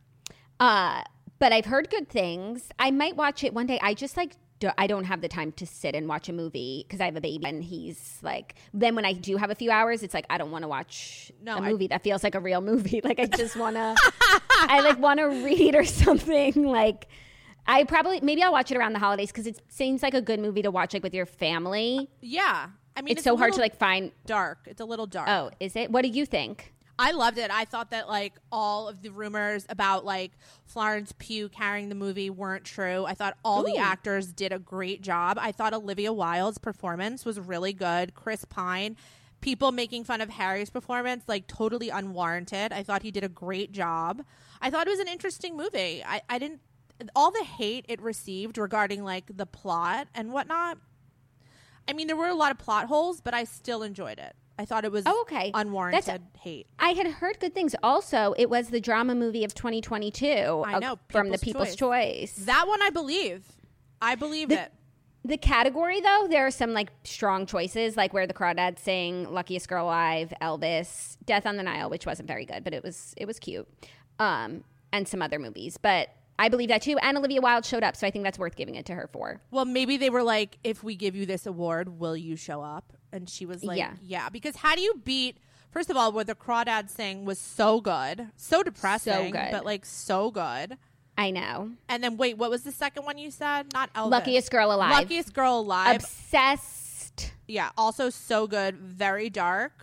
Speaker 3: But I've heard good things. I might watch it one day. I just like, I don't have the time to sit and watch a movie because I have a baby and he's like, then when I do have a few hours, it's like, I don't want to watch a movie that feels like a real movie. Like I just want to, I like want to read or something. Like maybe I'll watch it around the holidays because it seems like a good movie to watch like with your family.
Speaker 4: Yeah. I mean,
Speaker 3: it's so hard to like find.
Speaker 4: Dark. It's a little dark.
Speaker 3: Oh, is it? What do you think?
Speaker 4: I loved it. I thought that like all of the rumors about like Florence Pugh carrying the movie weren't true. I thought all the actors did a great job. I thought Olivia Wilde's performance was really good. Chris Pine, people making fun of Harry's performance, like totally unwarranted. I thought he did a great job. I thought it was an interesting movie. I didn't, all the hate it received regarding like the plot and whatnot. I mean, there were a lot of plot holes, but I still enjoyed it. I thought it was unwarranted hate.
Speaker 3: I had heard good things. Also, it was the drama movie of 2022.
Speaker 4: I know.
Speaker 3: From the People's Choice.
Speaker 4: That one I believe. I believe it.
Speaker 3: The category, though, there are some like strong choices, like Where the Crawdads Sing, Luckiest Girl Alive, Elvis, Death on the Nile, which wasn't very good, but it was cute, and some other movies. But I believe that too. And Olivia Wilde showed up, so I think that's worth giving it to her for.
Speaker 4: Well, maybe they were like, if we give you this award, will you show up? And she was like, yeah. Because how do you beat, first of all, Where the Crawdads Sing was so good. So depressing, so good. But like so good.
Speaker 3: I know.
Speaker 4: And then wait, what was the second one you said? Not Elvis.
Speaker 3: Luckiest Girl Alive.
Speaker 4: Luckiest Girl Alive.
Speaker 3: Obsessed.
Speaker 4: Yeah, also so good. Very dark.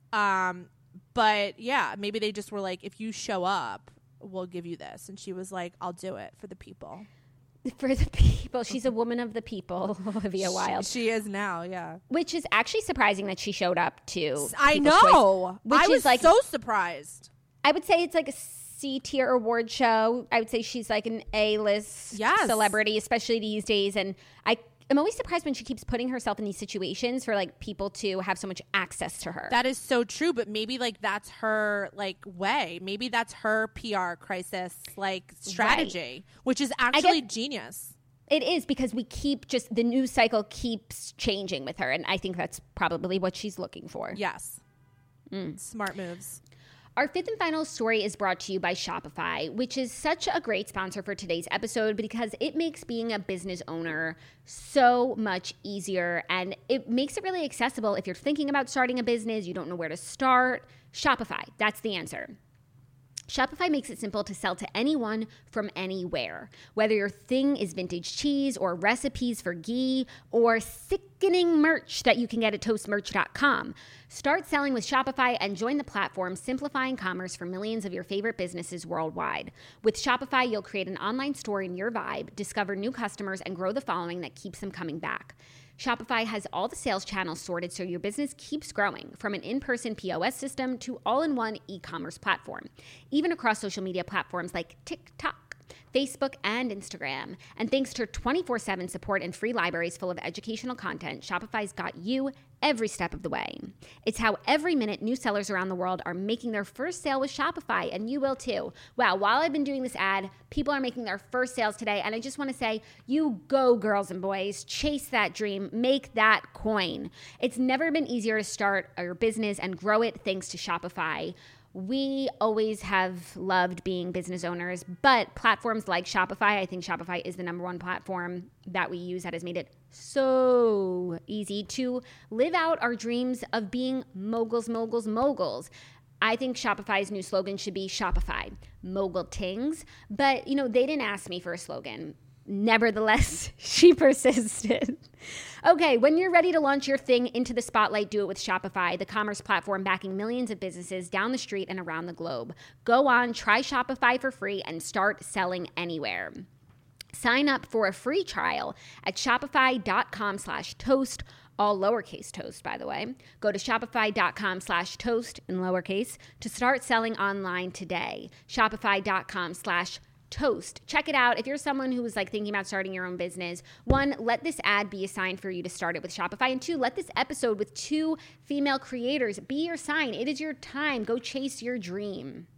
Speaker 4: But yeah, maybe they just were like, if you show up, we'll give you this. And she was like, I'll do it for the people.
Speaker 3: For the people. She's a woman of the people, Olivia Wilde.
Speaker 4: She is now, yeah.
Speaker 3: Which is actually surprising that she showed up to
Speaker 4: I know.
Speaker 3: Choice,
Speaker 4: I was like, so surprised.
Speaker 3: I would say it's like a C-tier award show. I would say she's like an A-list celebrity, especially these days. And I'm always surprised when she keeps putting herself in these situations for like people to have so much access to her.
Speaker 4: That is so true, but maybe like that's her like way. Maybe that's her PR crisis like strategy, which is actually genius.
Speaker 3: It is, because we keep just, the news cycle keeps changing with her, and I think that's probably what she's looking for.
Speaker 4: Yes. Smart moves.
Speaker 3: Our fifth and final story is brought to you by Shopify, which is such a great sponsor for today's episode because it makes being a business owner so much easier, and it makes it really accessible. If you're thinking about starting a business, you don't know where to start, Shopify, that's the answer. Shopify makes it simple to sell to anyone from anywhere. Whether your thing is vintage cheese or recipes for ghee or sickening merch that you can get at toastmerch.com. Start selling with Shopify and join the platform simplifying commerce for millions of your favorite businesses worldwide. With Shopify, you'll create an online store in your vibe, discover new customers, and grow the following that keeps them coming back. Shopify has all the sales channels sorted so your business keeps growing, from an in-person POS system to all-in-one e-commerce platform, even across social media platforms like TikTok, Facebook, and Instagram. And thanks to 24/7 support and free libraries full of educational content, Shopify's got you every step of the way. It's how every minute new sellers around the world are making their first sale with Shopify, and you will too. Wow, while I've been doing this ad, people are making their first sales today, and I just want to say, you go, girls and boys. Chase that dream. Make that coin. It's never been easier to start your business and grow it thanks to Shopify. We always have loved being business owners, but platforms like Shopify, I think Shopify is the number one platform that we use that has made it so easy to live out our dreams of being moguls. I think Shopify's new slogan should be Shopify, mogul tings. But, they didn't ask me for a slogan. Nevertheless, she persisted. Okay, when you're ready to launch your thing into the spotlight, do it with Shopify, the commerce platform backing millions of businesses down the street and around the globe. Go on, try Shopify for free and start selling anywhere. Sign up for a free trial at shopify.com/toast, all lowercase toast, by the way. Go to shopify.com/toast in lowercase to start selling online today. Shopify.com/toast. Check it out. If you're someone who is like thinking about starting your own business, 1, let this ad be a sign for you to start it with Shopify. And 2, let this episode with 2 female creators be your sign. It is your time. Go chase your dream.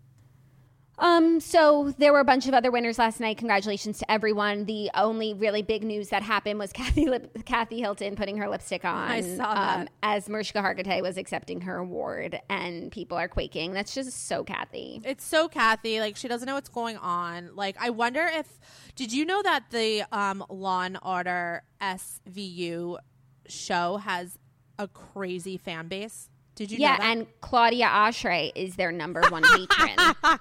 Speaker 3: So there were a bunch of other winners last night. Congratulations to everyone. The only really big news that happened was Kathy Hilton putting her lipstick on.
Speaker 4: I saw that.
Speaker 3: As Mariska Hargitay was accepting her award, and people are quaking. That's just so Kathy.
Speaker 4: It's so Kathy. Like, she doesn't know what's going on. Like, I wonder did you know that the Law and Order SVU show has a crazy fan base? Did you know that? Yeah,
Speaker 3: and Claudia Oshry is their number 1 patron.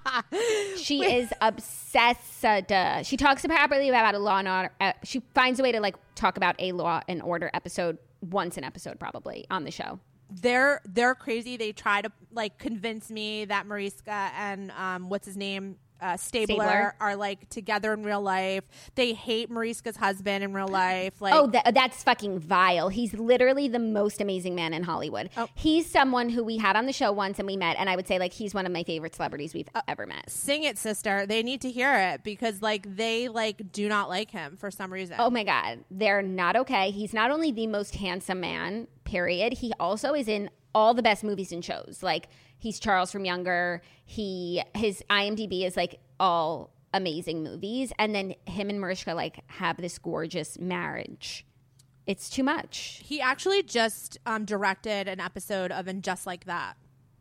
Speaker 3: She is obsessed. She talks happily about a Law and Order. She finds a way to like talk about a Law and Order episode once an episode, probably on the show.
Speaker 4: They're crazy. They try to like convince me that Mariska and what's his name? Stabler are like together in real life. They hate Mariska's husband in real life. Like,
Speaker 3: that's fucking vile. He's literally the most amazing man in Hollywood. He's someone who we had on the show once and we met, and I would say like he's one of my favorite celebrities we've ever met.
Speaker 4: Sing it, sister. They need to hear it because like they like do not like him for some reason.
Speaker 3: Oh my God, they're not okay. He's not only the most handsome man, period. He also is in all the best movies and shows. Like, he's Charles from Younger. His IMDb is like all amazing movies. And then him and Mariska like have this gorgeous marriage. It's too much.
Speaker 4: He actually just directed an episode of And Just Like That.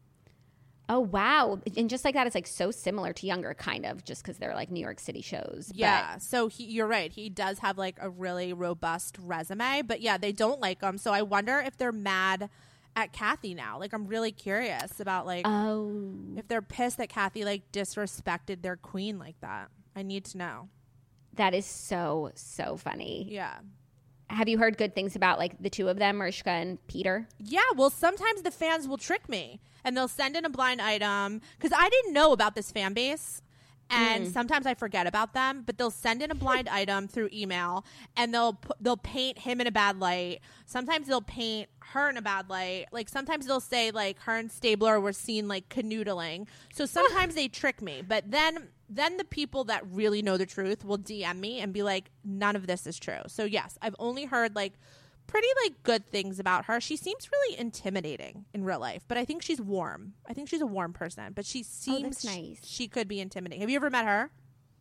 Speaker 3: Oh, wow. And Just Like That is like so similar to Younger, kind of, just because they're like New York City shows.
Speaker 4: Yeah. So you're right. He does have like a really robust resume. But yeah, they don't like him. So I wonder if they're mad at Kathy now. Like, I'm really curious about like if they're pissed that Kathy like disrespected their queen like that. I need to know.
Speaker 3: That is so funny.
Speaker 4: Yeah.
Speaker 3: Have you heard good things about like the two of them, Mariska and Peter?
Speaker 4: Yeah. Well, sometimes the fans will trick me and they'll send in a blind item because I didn't know about this fan base. And sometimes I forget about them, but they'll send in a blind item through email and they'll paint him in a bad light. Sometimes they'll paint her in a bad light. Like, sometimes they'll say like her and Stabler were seen like canoodling. So sometimes they trick me, but then the people that really know the truth will DM me and be like, none of this is true. So yes, I've only heard like pretty like good things about her. She seems really intimidating in real life, but I think she's warm. I think she's a warm person, but she seems
Speaker 3: nice.
Speaker 4: She could be intimidating. Have you ever met her?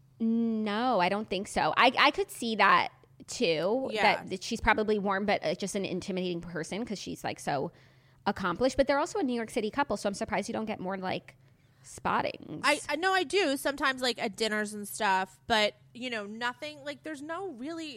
Speaker 3: No, I don't think so. I could see that too.
Speaker 4: Yeah.
Speaker 3: That she's probably warm, but just an intimidating person because she's like so accomplished. But they're also a New York City couple, so I'm surprised you don't get more like spottings.
Speaker 4: I know I do sometimes like at dinners and stuff, but you know, nothing like there's no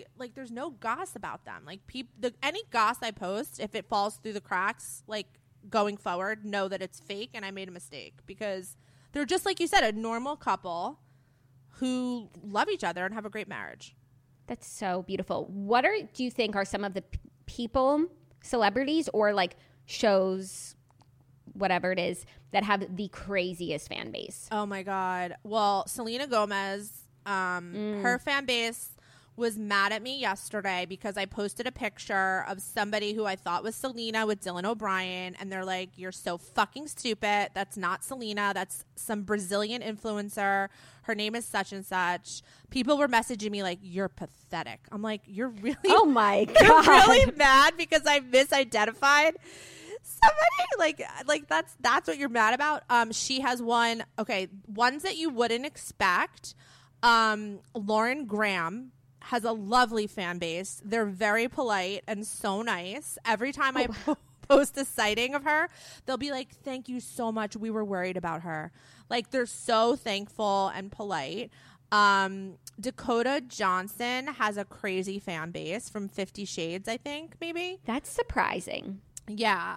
Speaker 4: goss about them. Like any goss I post, if it falls through the cracks, like going forward, know that it's fake and I made a mistake because they're just like you said, a normal couple who love each other and have a great marriage.
Speaker 3: That's so beautiful. What do you think are some of the people, celebrities or like shows, whatever it is, that have the craziest fan base?
Speaker 4: Oh my God. Well, Selena Gomez, her fan base was mad at me yesterday because I posted a picture of somebody who I thought was Selena with Dylan O'Brien, and they're like, you're so fucking stupid. That's not Selena. That's some Brazilian influencer. Her name is such and such. People were messaging me like, you're pathetic. I'm like, you're really
Speaker 3: oh my God.
Speaker 4: You're really mad because I misidentified somebody. Like that's what you're mad about. She has ones that you wouldn't expect. Lauren Graham has a lovely fan base. They're very polite and so nice. Every time I post a sighting of her, they'll be like, thank you so much. We were worried about her. Like, they're so thankful and polite. Dakota Johnson has a crazy fan base from 50 Shades, I think, maybe.
Speaker 3: That's surprising.
Speaker 4: Yeah.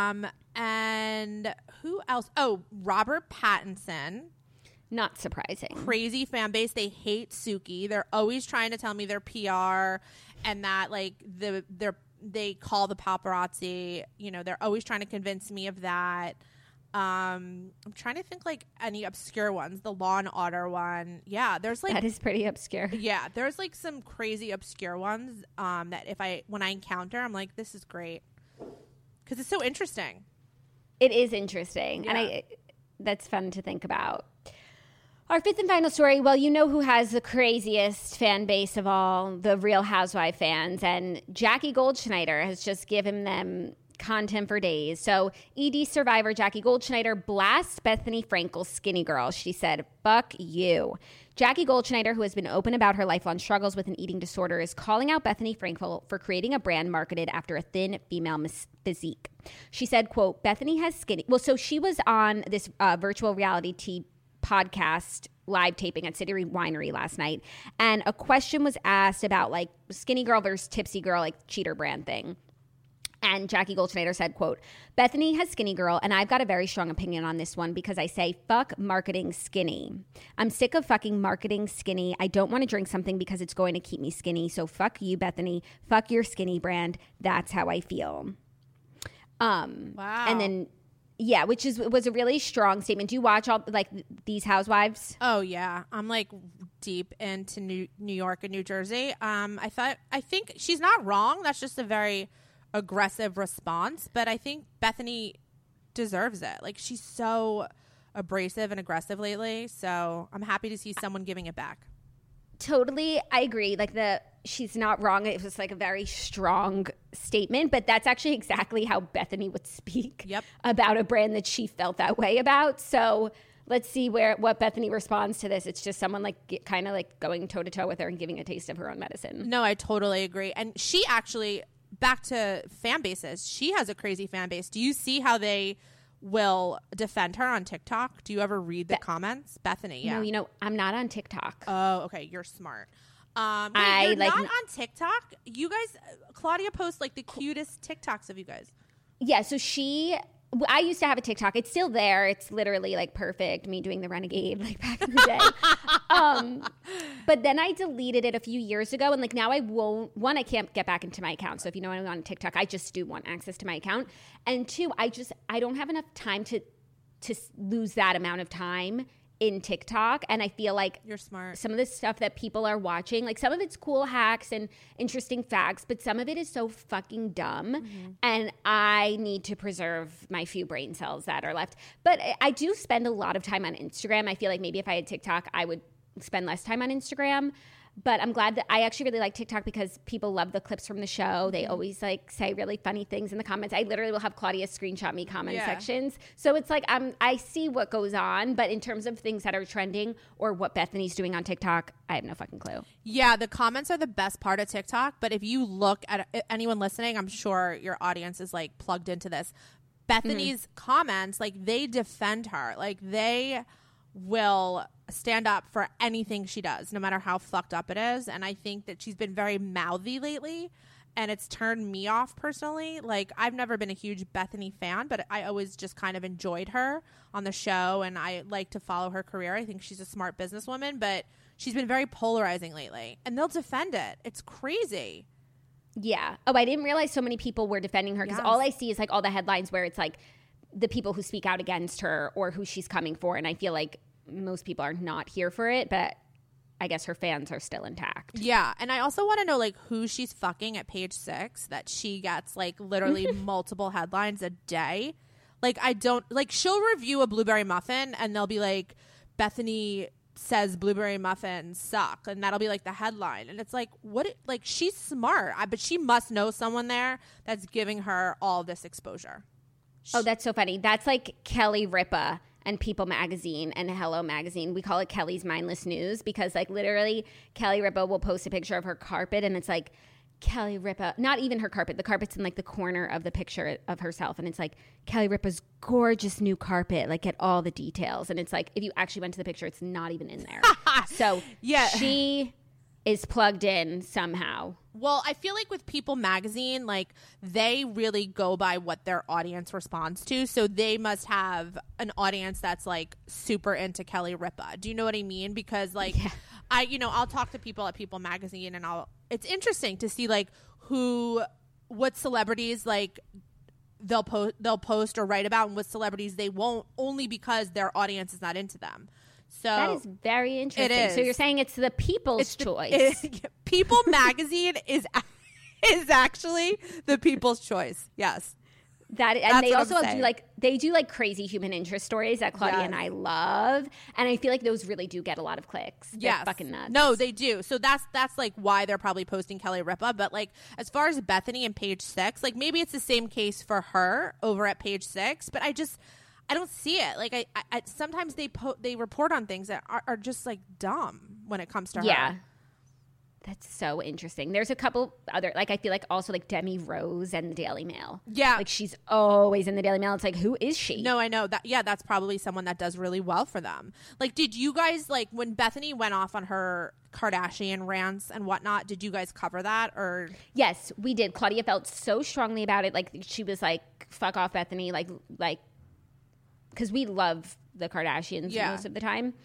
Speaker 4: And who else? Oh, Robert Pattinson.
Speaker 3: Not surprising.
Speaker 4: Crazy fan base. They hate Suki. They're always trying to tell me they're PR and that like they call the paparazzi. You know, they're always trying to convince me of that. I'm trying to think like any obscure ones. The Law and Order one. Yeah, there's like
Speaker 3: that is pretty obscure.
Speaker 4: Yeah, there's like some crazy obscure ones that when I encounter, I'm like, this is great because it's so interesting.
Speaker 3: It is interesting, and that's fun to think about. Our fifth and final story, well, you know who has the craziest fan base of all, the Real Housewife fans, and Jackie Goldschneider has just given them content for days. So ED survivor Jackie Goldschneider blasts Bethany Frankel's skinny girl. She said, "Fuck you." Jackie Goldschneider, who has been open about her lifelong struggles with an eating disorder, is calling out Bethany Frankel for creating a brand marketed after a thin female physique. She said, quote, "Bethany has skinny." Well, so she was on this virtual reality TV podcast live taping at City Winery last night, and a question was asked about like skinny girl versus tipsy girl, like cheater brand thing. And Jackie Goldschneider said, quote, "Bethany has skinny girl, and I've got a very strong opinion on this one because I say fuck marketing skinny. I'm sick of fucking marketing skinny. I don't want to drink something because it's going to keep me skinny. So fuck you, Bethany. Fuck your skinny brand. That's how I feel."
Speaker 4: Wow.
Speaker 3: And then yeah, which was a really strong statement. Do you watch all like these housewives?
Speaker 4: Oh yeah, I'm like deep into New York and New Jersey. I think she's not wrong. That's just a very aggressive response, but I think Bethany deserves it. Like she's so abrasive and aggressive lately, so I'm happy to see someone giving it back.
Speaker 3: Totally, I agree. Like she's not wrong. It was like a very strong statement, but that's actually exactly how Bethany would speak about a brand that she felt that way about. So let's see what Bethany responds to this. It's just someone like kind of like going toe to toe with her and giving a taste of her own medicine.
Speaker 4: No, I totally agree. And she actually, back to fan bases, she has a crazy fan base. Do you see how they will defend her on TikTok? Do you ever read the comments? Bethany, yeah.
Speaker 3: No, I'm not on TikTok.
Speaker 4: Oh, okay. You're smart. You're not on TikTok? You guys, Claudia posts like the cutest TikToks of you guys.
Speaker 3: Yeah, so I used to have a TikTok. It's still there. It's literally like perfect. Me doing the renegade like back in the day. But then I deleted it a few years ago. And like now I won't, one, I can't get back into my account. So if you know I'm on TikTok, I just do want access to my account. And two, I don't have enough time to lose that amount of time in TikTok. And I feel like
Speaker 4: you're smart.
Speaker 3: Some of the stuff that people are watching, like some of it's cool hacks and interesting facts, but some of it is so fucking dumb. Mm-hmm. And I need to preserve my few brain cells that are left. But I do spend a lot of time on Instagram. I feel like maybe if I had TikTok, I would spend less time on Instagram. But I'm glad that I actually really like TikTok because people love the clips from the show. They always like say really funny things in the comments. I literally will have Claudia screenshot me comment sections. So it's like I see what goes on, but in terms of things that are trending or what Bethany's doing on TikTok, I have no fucking clue.
Speaker 4: Yeah, the comments are the best part of TikTok. But if you look at anyone listening, I'm sure your audience is like plugged into this. Bethany's comments, like they defend her. Like they will stand up for anything she does, no matter how fucked up it is. And I think that she's been very mouthy lately, and it's turned me off personally. Like, I've never been a huge Bethany fan, but I always just kind of enjoyed her on the show, and I like to follow her career. I think she's a smart businesswoman, but she's been very polarizing lately, and they'll defend it. It's crazy.
Speaker 3: Yeah. Oh, I didn't realize so many people were defending her because all I see is like all the headlines where it's like the people who speak out against her or who she's coming for, and I feel like most people are not here for it, but I guess her fans are still intact.
Speaker 4: Yeah, and I also want to know like who she's fucking at Page Six that she gets like literally multiple headlines a day. Like I don't like she'll review a blueberry muffin and they'll be like Bethany says blueberry muffins suck, and that'll be like the headline, and it's like like she's smart, but she must know someone there that's giving her all this exposure.
Speaker 3: Oh, that's so funny. That's like Kelly Ripa and People Magazine and Hello Magazine. We call it Kelly's Mindless News because like literally Kelly Ripa will post a picture of her carpet and it's like Kelly Ripa, not even her carpet. The carpet's in like the corner of the picture of herself. And it's like Kelly Ripa's gorgeous new carpet, like get all the details. And it's like, if you actually went to the picture, it's not even in there. So yeah, she is plugged in somehow.
Speaker 4: Well, I feel like with People Magazine, like they really go by what their audience responds to. So they must have an audience that's like super into Kelly Ripa. Do you know what I mean? Because like I'll talk to people at People Magazine and it's interesting to see like what celebrities like they'll post or write about, and with celebrities they won't, only because their audience is not into them. So
Speaker 3: that is very interesting.
Speaker 4: It is.
Speaker 3: So you're saying it's the people's choice.
Speaker 4: People magazine is actually the people's choice. Yes.
Speaker 3: And they also do crazy human interest stories that Claudia and I love, and I feel like those really do get a lot of clicks. They're fucking nuts.
Speaker 4: No, they do. So that's like why they're probably posting Kelly Ripa. But like as far as Bethany and Page Six, like maybe it's the same case for her over at Page Six, but I don't see it. Like I sometimes they report on things that are just like dumb when it comes to her.
Speaker 3: Yeah. That's so interesting. There's a couple other, like, I feel like also like Demi Rose and the Daily Mail.
Speaker 4: Yeah.
Speaker 3: Like she's always in the Daily Mail. It's like, who is she?
Speaker 4: No, I know that. Yeah, that's probably someone that does really well for them. Like, did you guys, like, when Bethany went off on her Kardashian rants and whatnot, did you guys cover that or?
Speaker 3: Yes, we did. Claudia felt so strongly about it. Like she was like, fuck off, Bethany. Like, because we love the Kardashians most of the time.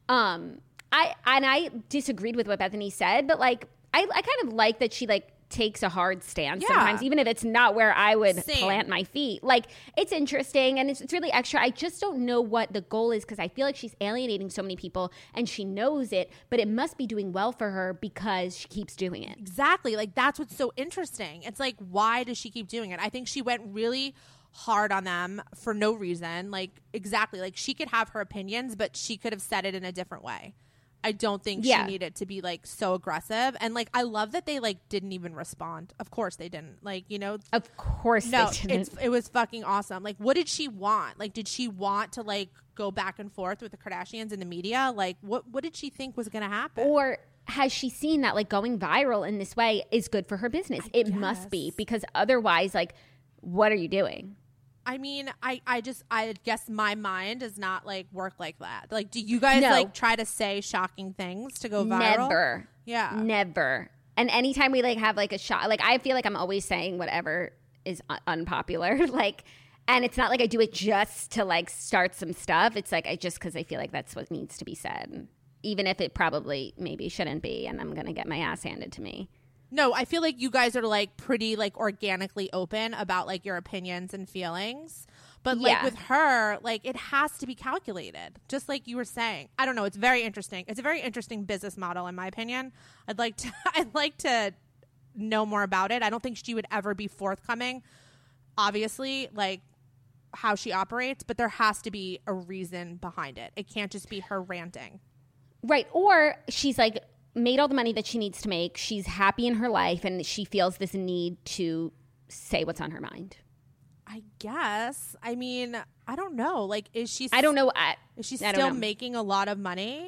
Speaker 3: I disagreed with what Bethany said, but like I kind of like that she like takes a hard stance sometimes, even if it's not where I would plant my feet. Like it's interesting and it's really extra. I just don't know what the goal is because I feel like she's alienating so many people and she knows it, but it must be doing well for her because she keeps doing it.
Speaker 4: Exactly. Like that's what's so interesting. It's like, why does she keep doing it? I think she went really hard on them for no reason. Like exactly. Like she could have her opinions, but she could have said it in a different way. I don't think she needed to be like so aggressive. And like I love that they like didn't even respond. Of course they didn't. Like, you know.
Speaker 3: Of course they didn't.
Speaker 4: It was fucking awesome. Like what did she want? Like did she want to like go back and forth with the Kardashians in the media? Like what did she think was going to happen?
Speaker 3: Or has she seen that like going viral in this way is good for her business? It must be, because otherwise like what are you doing?
Speaker 4: I mean, I guess my mind does not like work like that. Like, do you guys like try to say shocking things to go viral?
Speaker 3: Never.
Speaker 4: Yeah.
Speaker 3: Never. And anytime we like have like a shot, like I feel like I'm always saying whatever is unpopular. Like, and it's not like I do it just to like start some stuff. It's like because I feel like that's what needs to be said, even if it probably maybe shouldn't be, and I'm gonna get my ass handed to me.
Speaker 4: No, I feel like you guys are like pretty like organically open about like your opinions and feelings. But like with her, like it has to be calculated, just like you were saying. I don't know. It's very interesting. It's a very interesting business model, in my opinion. I'd like to know more about it. I don't think she would ever be forthcoming, obviously, like how she operates, but there has to be a reason behind it. It can't just be her ranting.
Speaker 3: Right. Or she's like made all the money that she needs to make. She's happy in her life and she feels this need to say what's on her mind.
Speaker 4: I guess. I mean, I don't know. Like, is she?
Speaker 3: I don't know.
Speaker 4: Is she still making a lot of money?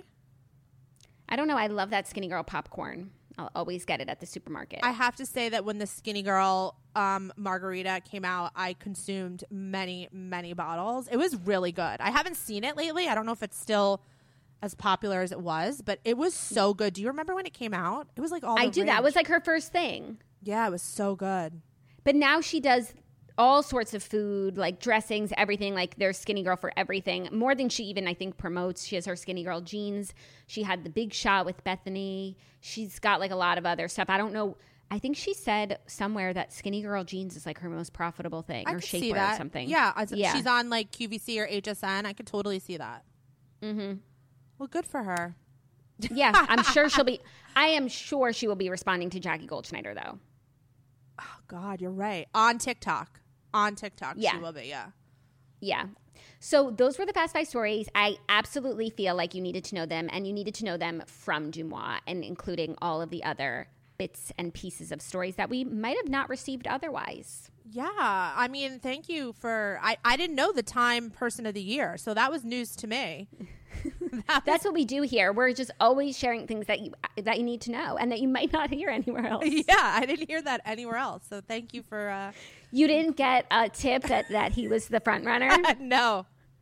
Speaker 3: I don't know. I love that Skinny Girl popcorn. I'll always get it at the supermarket.
Speaker 4: I have to say that when the Skinny Girl margarita came out, I consumed many, many bottles. It was really good. I haven't seen it lately. I don't know if it's still as popular as it was, but it was so good. Do you remember when it came out? It was like all
Speaker 3: I do. That was like her first thing.
Speaker 4: Yeah, it was so good.
Speaker 3: But now she does all sorts of food, like dressings, everything. Like there's Skinny Girl for everything. More than she even, I think, promotes. She has her Skinny Girl jeans. She had the Big Shot with Bethany. She's got like a lot of other stuff. I don't know. I think she said somewhere that Skinny Girl jeans is like her most profitable thing, or shapewear or something.
Speaker 4: Yeah, she's on like QVC or HSN. I could totally see that. Mm-hmm. Well, good for her.
Speaker 3: Yeah, I'm sure she'll be. I am sure she will be responding to Jackie Goldschneider, though.
Speaker 4: Oh God, you're right. On TikTok, she will be. Yeah.
Speaker 3: Yeah. So those were the Fast Five stories. I absolutely feel like you needed to know them, and you needed to know them from DeuxMoi, and including all of the other bits and pieces of stories that we might have not received otherwise.
Speaker 4: Yeah. I mean, thank you for... I didn't know the Time Person of the Year, so that was news to me.
Speaker 3: That's what we do here. We're just always sharing things that you need to know and that you might not hear anywhere else.
Speaker 4: Yeah, I didn't hear that anywhere else. So thank you for...
Speaker 3: You didn't get a tip that he was the front runner?
Speaker 4: No.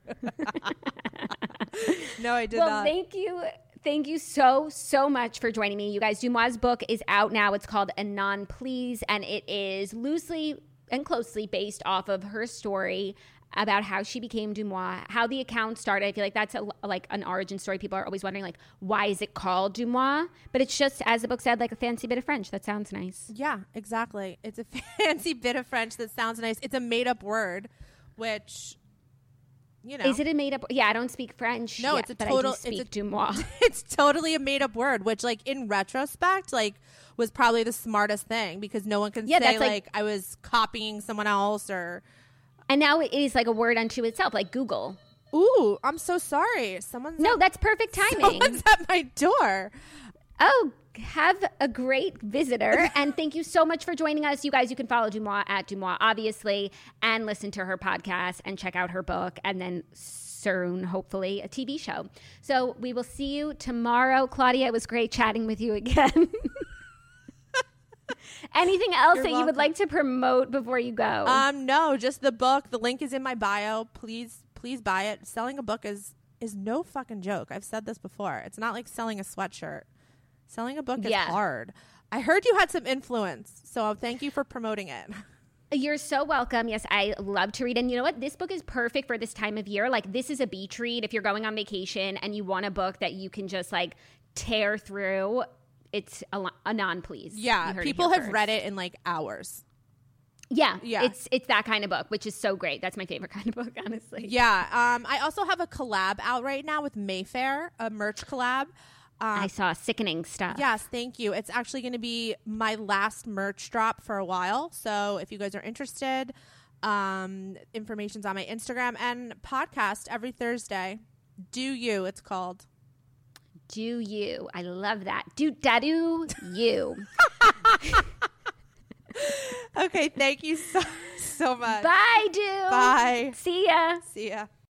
Speaker 4: No, I did not.
Speaker 3: Well, thank you. Thank you so much for joining me. You guys, DeuxMoi's book is out now. It's called Anon Please, and it is loosely and closely based off of her story about how she became Dumois, how the account started. I feel like that's like an origin story. People are always wondering, like, why is it called Dumois? But it's just, as the book said, like a fancy bit of French. That sounds nice.
Speaker 4: Yeah, exactly. It's a fancy bit of French that sounds nice. It's a made-up word, which, you know.
Speaker 3: Is it a made-up? Yeah, I don't speak French.
Speaker 4: No,
Speaker 3: yet,
Speaker 4: it's a
Speaker 3: but
Speaker 4: total.
Speaker 3: I do speak Dumois.
Speaker 4: It's totally a made-up word, which, like, in retrospect, like, was probably the smartest thing because no one can say like I was copying someone else or.
Speaker 3: And now it is like a word unto itself, like Google.
Speaker 4: Ooh, I'm so sorry.
Speaker 3: That's perfect timing.
Speaker 4: Someone's at my door.
Speaker 3: Oh, have a great visitor. And thank you so much for joining us. You guys, you can follow Dumois at Dumois, obviously, and listen to her podcast and check out her book. And then soon, hopefully, a TV show. So we will see you tomorrow. Claudia, it was great chatting with you again. Anything else that you would like to promote before you go?
Speaker 4: No, just the book. The link is in my bio. Please buy it. Selling a book is no fucking joke. I've said this before. It's not like selling a sweatshirt. Selling a book is hard. I heard you had some influence, so thank you for promoting it.
Speaker 3: You're so welcome. Yes, I love to read. And you know what? This book is perfect for this time of year. Like, this is a beach read. If you're going on vacation and you want a book that you can just like tear through, it's a non-please.
Speaker 4: Yeah, people have read it in like hours.
Speaker 3: Yeah. It's that kind of book, which is so great. That's my favorite kind of book, honestly.
Speaker 4: Yeah. I also have a collab out right now with Mayfair, a merch collab.
Speaker 3: I saw sickening stuff.
Speaker 4: Yes, thank you. It's actually going to be my last merch drop for a while. So if you guys are interested, information's on my Instagram and podcast every Thursday. Do You, it's called.
Speaker 3: Do You. I love that. Do you.
Speaker 4: Okay, thank you so much.
Speaker 3: Bye, Do.
Speaker 4: Bye.
Speaker 3: See ya.
Speaker 4: See ya.